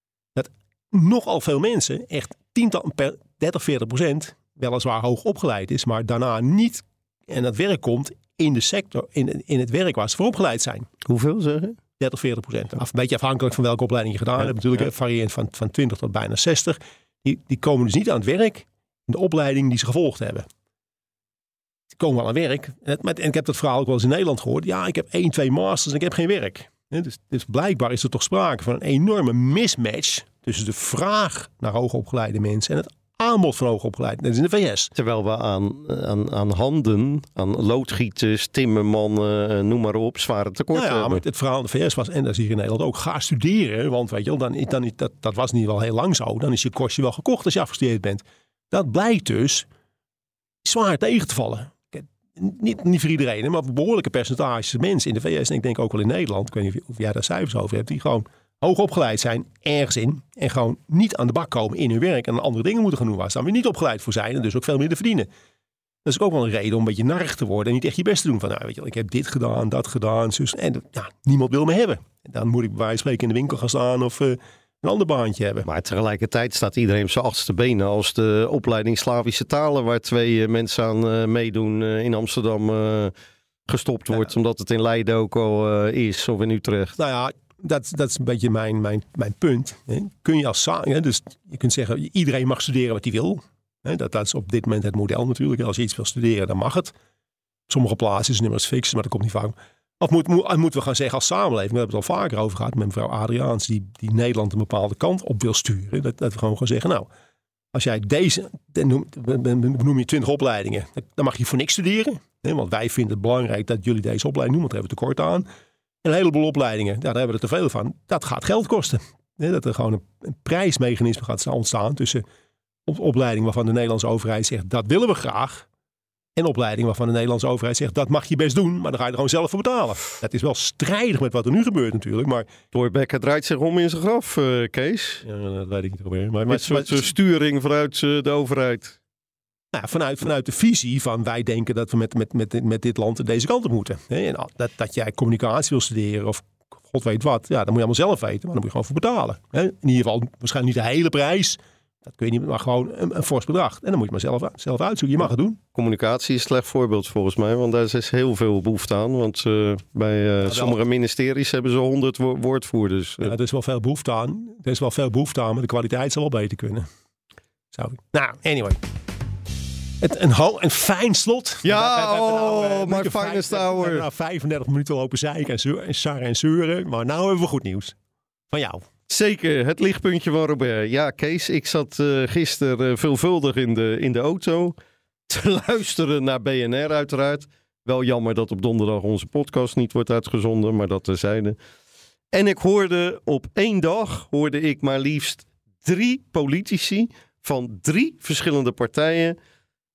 Nogal veel mensen, echt tiental, per dertig, veertig procent, weliswaar hoog opgeleid is, maar daarna niet en dat werk komt in de sector, in, in het werk waar ze voor opgeleid zijn. Hoeveel zeggen? dertig, veertig procent. Af, een beetje afhankelijk van welke opleiding je gedaan ja, hebt. Natuurlijk ja. Variërend van, van twintig tot bijna zestig. Die, die komen dus niet aan het werk in de opleiding die ze gevolgd hebben. Die komen wel aan werk. En, het, en ik heb dat verhaal ook wel eens in Nederland gehoord. Ja, ik heb één, twee masters en ik heb geen werk. Dus, dus blijkbaar is er toch sprake van een enorme mismatch tussen de vraag naar hoogopgeleide mensen en het aanbod van hoogopgeleide mensen in de V S. Terwijl we aan, aan, aan handen, aan loodgieters, timmermannen, noem maar op, zware tekorten nou ja, hebben. Maar het verhaal in de V S was, en dat zie je in Nederland ook, ga studeren. Want weet je wel, dan, dan, dat, dat was niet wel heel lang zo. Dan is je kostje wel gekocht als je afgestudeerd bent. Dat blijkt dus zwaar tegen te vallen. Niet, niet voor iedereen, maar voor behoorlijke percentages mensen in de V S en ik denk ook wel in Nederland, ik weet niet of jij daar cijfers over hebt, die gewoon hoog opgeleid zijn ergens in en gewoon niet aan de bak komen in hun werk en andere dingen moeten gaan doen waar ze dan weer niet opgeleid voor zijn en dus ook veel minder verdienen. Dat is ook wel een reden om een beetje narig te worden en niet echt je best te doen. Van nou weet je wel, ik heb dit gedaan, dat gedaan, zus, en ja, niemand wil me hebben. En dan moet ik bij wijze van spreken in de winkel gaan staan of uh, een ander baantje hebben. Maar tegelijkertijd staat iedereen op zijn achtste benen als de opleiding Slavische talen waar twee uh, mensen aan uh, meedoen uh, in Amsterdam uh, gestopt wordt. Ja. Omdat het in Leiden ook al uh, is of in Utrecht. Nou ja, dat, dat is een beetje mijn, mijn, mijn punt. Hè. Kun je als hè, dus je kunt zeggen iedereen mag studeren wat hij wil. Hè. Dat, dat is op dit moment het model natuurlijk. Als je iets wil studeren, dan mag het. Op sommige plaatsen is het nummers fix, maar dat komt niet vaak. Of moet, moet, moeten we gaan zeggen als samenleving, we hebben het al vaker over gehad met mevrouw Adriaans, die, die Nederland een bepaalde kant op wil sturen. Dat, dat we gewoon gaan zeggen, nou, als jij deze, dan noem, noem je twintig opleidingen, dan mag je voor niks studeren. Hè, want wij vinden het belangrijk dat jullie deze opleiding doen, want daar hebben we tekort aan. En een heleboel opleidingen, ja, daar hebben we er te veel van. Dat gaat geld kosten. Hè, dat er gewoon een, een prijsmechanisme gaat ontstaan tussen op, opleidingen waarvan de Nederlandse overheid zegt, dat willen we graag. En opleiding waarvan de Nederlandse overheid zegt, dat mag je best doen, maar dan ga je er gewoon zelf voor betalen. Dat is wel strijdig met wat er nu gebeurt natuurlijk. Maar Thorbecke draait zich om in zijn graf, uh, Kees. Ja, dat weet ik niet meer. Maar met een soort maar, sturing vanuit uh, de overheid. Nou, vanuit, vanuit de visie van wij denken dat we met, met, met, met dit land deze kant op moeten. En dat, dat jij communicatie wil studeren of god weet wat, ja, dat moet je allemaal zelf weten, maar dan moet je gewoon voor betalen. In ieder geval waarschijnlijk niet de hele prijs. Dat kun je niet, maar gewoon een, een fors bedrag. En dan moet je maar zelf, zelf uitzoeken. Je mag het doen. Communicatie is een slecht voorbeeld volgens mij. Want daar is heel veel behoefte aan. Want uh, bij uh, ja, sommige ministeries hebben ze honderd wo- woordvoerders. Ja, er is wel veel behoefte aan. Er is wel veel behoefte aan. Maar de kwaliteit zal wel beter kunnen. Zou ik. Nou, anyway. Het, een, ho- een fijn slot. Ja, oh, my finest hour. We hebben nou vijfendertig minuten lopen zeiken en, zeur, en sarren en zeuren. Maar nou hebben we goed nieuws. Van jou. Zeker, het lichtpuntje van Robert. Ja, Kees, ik zat uh, gisteren uh, veelvuldig in de, in de auto te luisteren naar B N R uiteraard. Wel jammer dat op donderdag onze podcast niet wordt uitgezonden, maar dat terzijde. En ik hoorde op één dag, hoorde ik maar liefst drie politici van drie verschillende partijen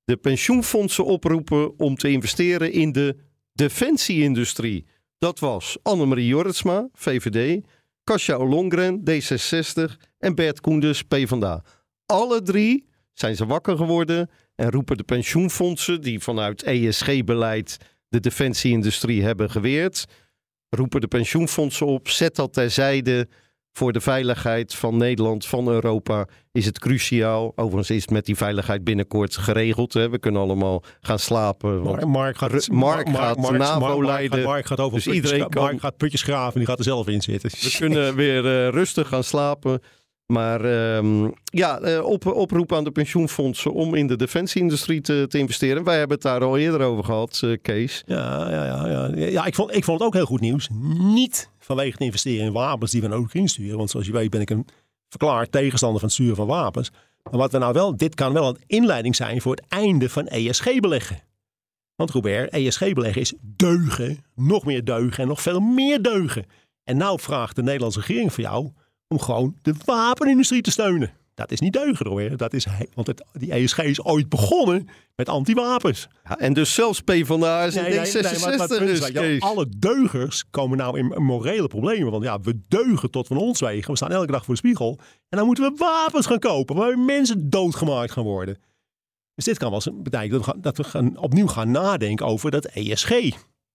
de pensioenfondsen oproepen om te investeren in de defensie-industrie. Dat was Annemarie Jorritsma, V V D, Kasia Ollongren, D zesenzestig en Bert Koenders, PvdA. Alle drie zijn ze wakker geworden en roepen de pensioenfondsen die vanuit E S G-beleid de defensie-industrie hebben geweerd, roepen de pensioenfondsen op, zet dat terzijde. Voor de veiligheid van Nederland, van Europa, is het cruciaal. Overigens is het met die veiligheid binnenkort geregeld. Hè. We kunnen allemaal gaan slapen. Want Mark gaat, Mark gaat Mark, NAVO Mark, leiden. Mark gaat over dus putjes, iedereen kan... Mark gaat putjes graven en die gaat er zelf in zitten. We kunnen weer uh, rustig gaan slapen. Maar um, ja, uh, op, oproep aan de pensioenfondsen om in de defensieindustrie te, te investeren. Wij hebben het daar al eerder over gehad, uh, Kees. Ja, ja, ja, ja. ja ik, vond, ik vond het ook heel goed nieuws. Niet vanwege het investeren in wapens die we nou ook insturen. Want zoals je weet ben ik een verklaard tegenstander van het sturen van wapens. Maar wat we nou wel, dit kan wel een inleiding zijn voor het einde van E S G-beleggen. Want Robert, E S G-beleggen is deugen, nog meer deugen en nog veel meer deugen. En nou vraagt de Nederlandse regering van jou om gewoon de wapenindustrie te steunen. Dat is niet deugen, hoor. Dat is, want het, die E S G is ooit begonnen met antiwapens. Ja, en dus zelfs PvdA is nee, in nee, D zesenzestig. Nee, maar, maar dus, is, ja, alle deugers komen nou in morele problemen. Want ja, we deugen tot van ons wegen. We staan elke dag voor de spiegel. En dan moeten we wapens gaan kopen. Waar mensen doodgemaakt gaan worden. Dus dit kan wel eens betekenen dat we, gaan, dat we gaan, opnieuw gaan nadenken over dat E S G.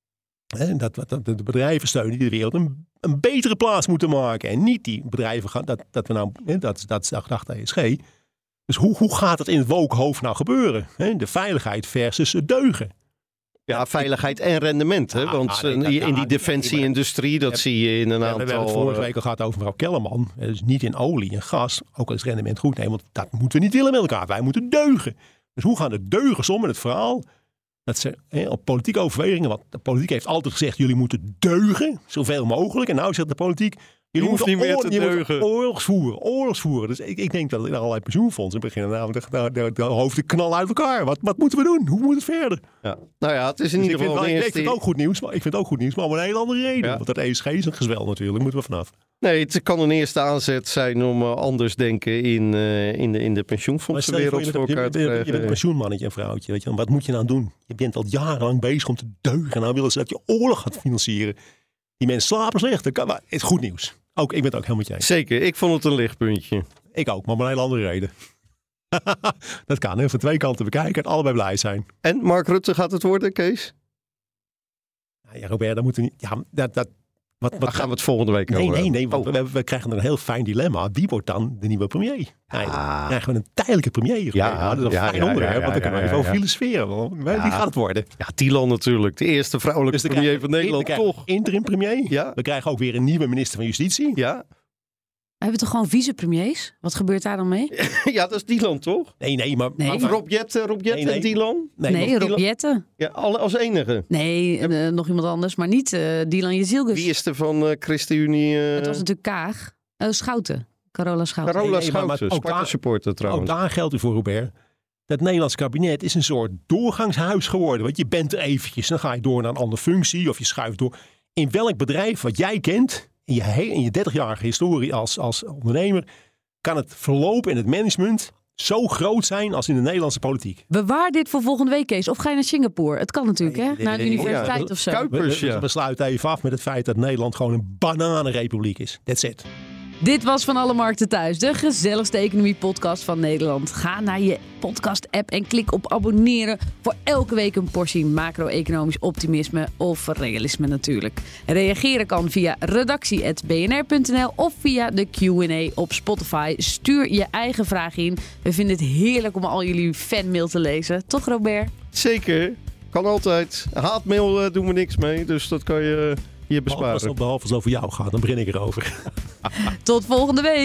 He, dat, dat de bedrijven steunen die de wereld een, een betere plaats moeten maken. En niet die bedrijven gaan, dat, dat we nou, he, dat, dat is de gedachte E S G. Dus hoe, hoe gaat het in het woke hoofd nou gebeuren? He, de veiligheid versus het deugen. Ja, veiligheid en rendement. Hè? Ja, Want ja, nee, in die defensie-industrie, dat ja, zie je in een ja, aantal... We hebben het vorige week al gehad over mevrouw Kellerman. Dus niet in olie en gas, ook al is rendement goed. Nee, want dat moeten we niet willen met elkaar. Wij moeten deugen. Dus hoe gaan de deugers om met het verhaal? Dat ze hè, op politieke overwegingen, want de politiek heeft altijd gezegd, jullie moeten deugen, zoveel mogelijk. En nou zegt de politiek, jullie hoeft moeten niet meer oor, te deugen. Oorlogs voeren, oorlogs voeren. Dus ik, ik denk dat in allerlei pensioenfondsen beginnen nou de, de, de, de hoofden knallen uit elkaar. Wat, wat moeten we doen? Hoe moet het verder? Ja. Nou ja, het is in Dus ieder ik, geval... vind, eerste... ik vind het ook goed nieuws, maar ik vind het ook goed nieuws, maar om een hele andere reden. Ja. Want dat E S G is een gezwel natuurlijk, moeten we vanaf. Nee, het kan een eerste aanzet zijn om uh, anders denken in, uh, in, de, in de pensioenfondsenwereld voor elkaar te krijgen. Je bent een pensioenmannetje, een vrouwtje. Weet je, wat moet je nou doen? Je bent al jarenlang bezig om te deugen. En nou willen ze dat je oorlog gaat financieren. Die mensen slapen slecht. Dat kan, maar het is goed nieuws. Ook, ik ben het ook helemaal met je eens. Zeker, ik vond het een lichtpuntje. Ik ook, maar om een hele andere reden. Dat kan, hè? Van twee kanten bekijken en allebei blij zijn. En Mark Rutte gaat het worden, Kees? Ja, Robert, dat moeten we niet... Ja, dat... dat Wat, wat Daar gaan we het volgende week nee, over Nee, nee, want oh. we, we krijgen een heel fijn dilemma. Wie wordt dan de nieuwe premier? Nee, Ah. dan krijgen we een tijdelijke premier. Ja, ja, dat is een ja, fijn ja, onderwerp, ja, ja, want dan kunnen we ja, even ja, over ja. filosoferen. Wie Ja. gaat het worden? Ja, Tilan natuurlijk. De eerste vrouwelijke Dus dan premier krijgen van we- Nederland, dan krijgen we toch? Interim premier. Ja. We krijgen ook weer een nieuwe minister van Justitie. Ja. We hebben toch gewoon vicepremiers? Wat gebeurt daar dan mee? Ja, dat is Tilan, toch? Nee, nee, maar... Nee. maar- Rob Jetten, Rob Jetten Nee, nee. en Tilan? Nee, Nee, maar- Rob Jetten. Ja, alle, als enige. Nee, eh, nog iemand anders, maar niet uh, Dylan Jezilgus. Wie is er van uh, ChristenUnie? Uh... Het was natuurlijk Kaag. Uh, Schouten. Carola Schouten. Carola Nee, nee, maar- maar Schouten, ook daar- Sparta-supporter Ook trouwens. daar geldt u voor, Robert. Dat Nederlands kabinet is een soort doorgangshuis geworden. Want je bent er eventjes, dan ga je door naar een andere functie of je schuift door. In welk bedrijf wat jij kent, in je, he- in je dertigjarige historie als, als ondernemer, kan het verloop in het management zo groot zijn als in de Nederlandse politiek. Bewaar dit voor volgende week, Kees. Of ga je naar Singapore? Het kan natuurlijk, hè? Naar een nee, universiteit oh ja, of zo. Kuip- We, we, ja. we sluiten even af met het feit dat Nederland gewoon een bananenrepubliek is. That's it. Dit was Van Alle Markten Thuis, de gezelligste economie-podcast van Nederland. Ga naar je podcast-app en klik op abonneren voor elke week een portie macro-economisch optimisme of realisme natuurlijk. Reageren kan via redactie punt b n r punt n l of via de Q en A op Spotify. Stuur je eigen vraag in. We vinden het heerlijk om al jullie fanmail te lezen. Toch, Robert? Zeker, kan altijd. Haatmail uh, doen we niks mee, dus dat kan je uh, hier besparen. Als het behalve als het over jou gaat, dan begin ik erover. Tot volgende week!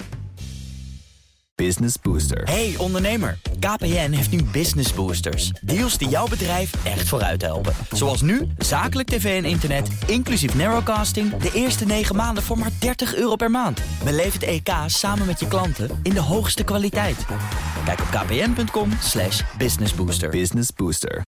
Business Booster. Hey ondernemer, K P N heeft nu Business Boosters. Deals die jouw bedrijf echt vooruit helpen. Zoals nu, zakelijk tv en internet, inclusief narrowcasting, de eerste negen maanden voor maar dertig euro per maand. Beleef het E K samen met je klanten in de hoogste kwaliteit. Kijk op kpn punt com slash businessbooster. Business Booster.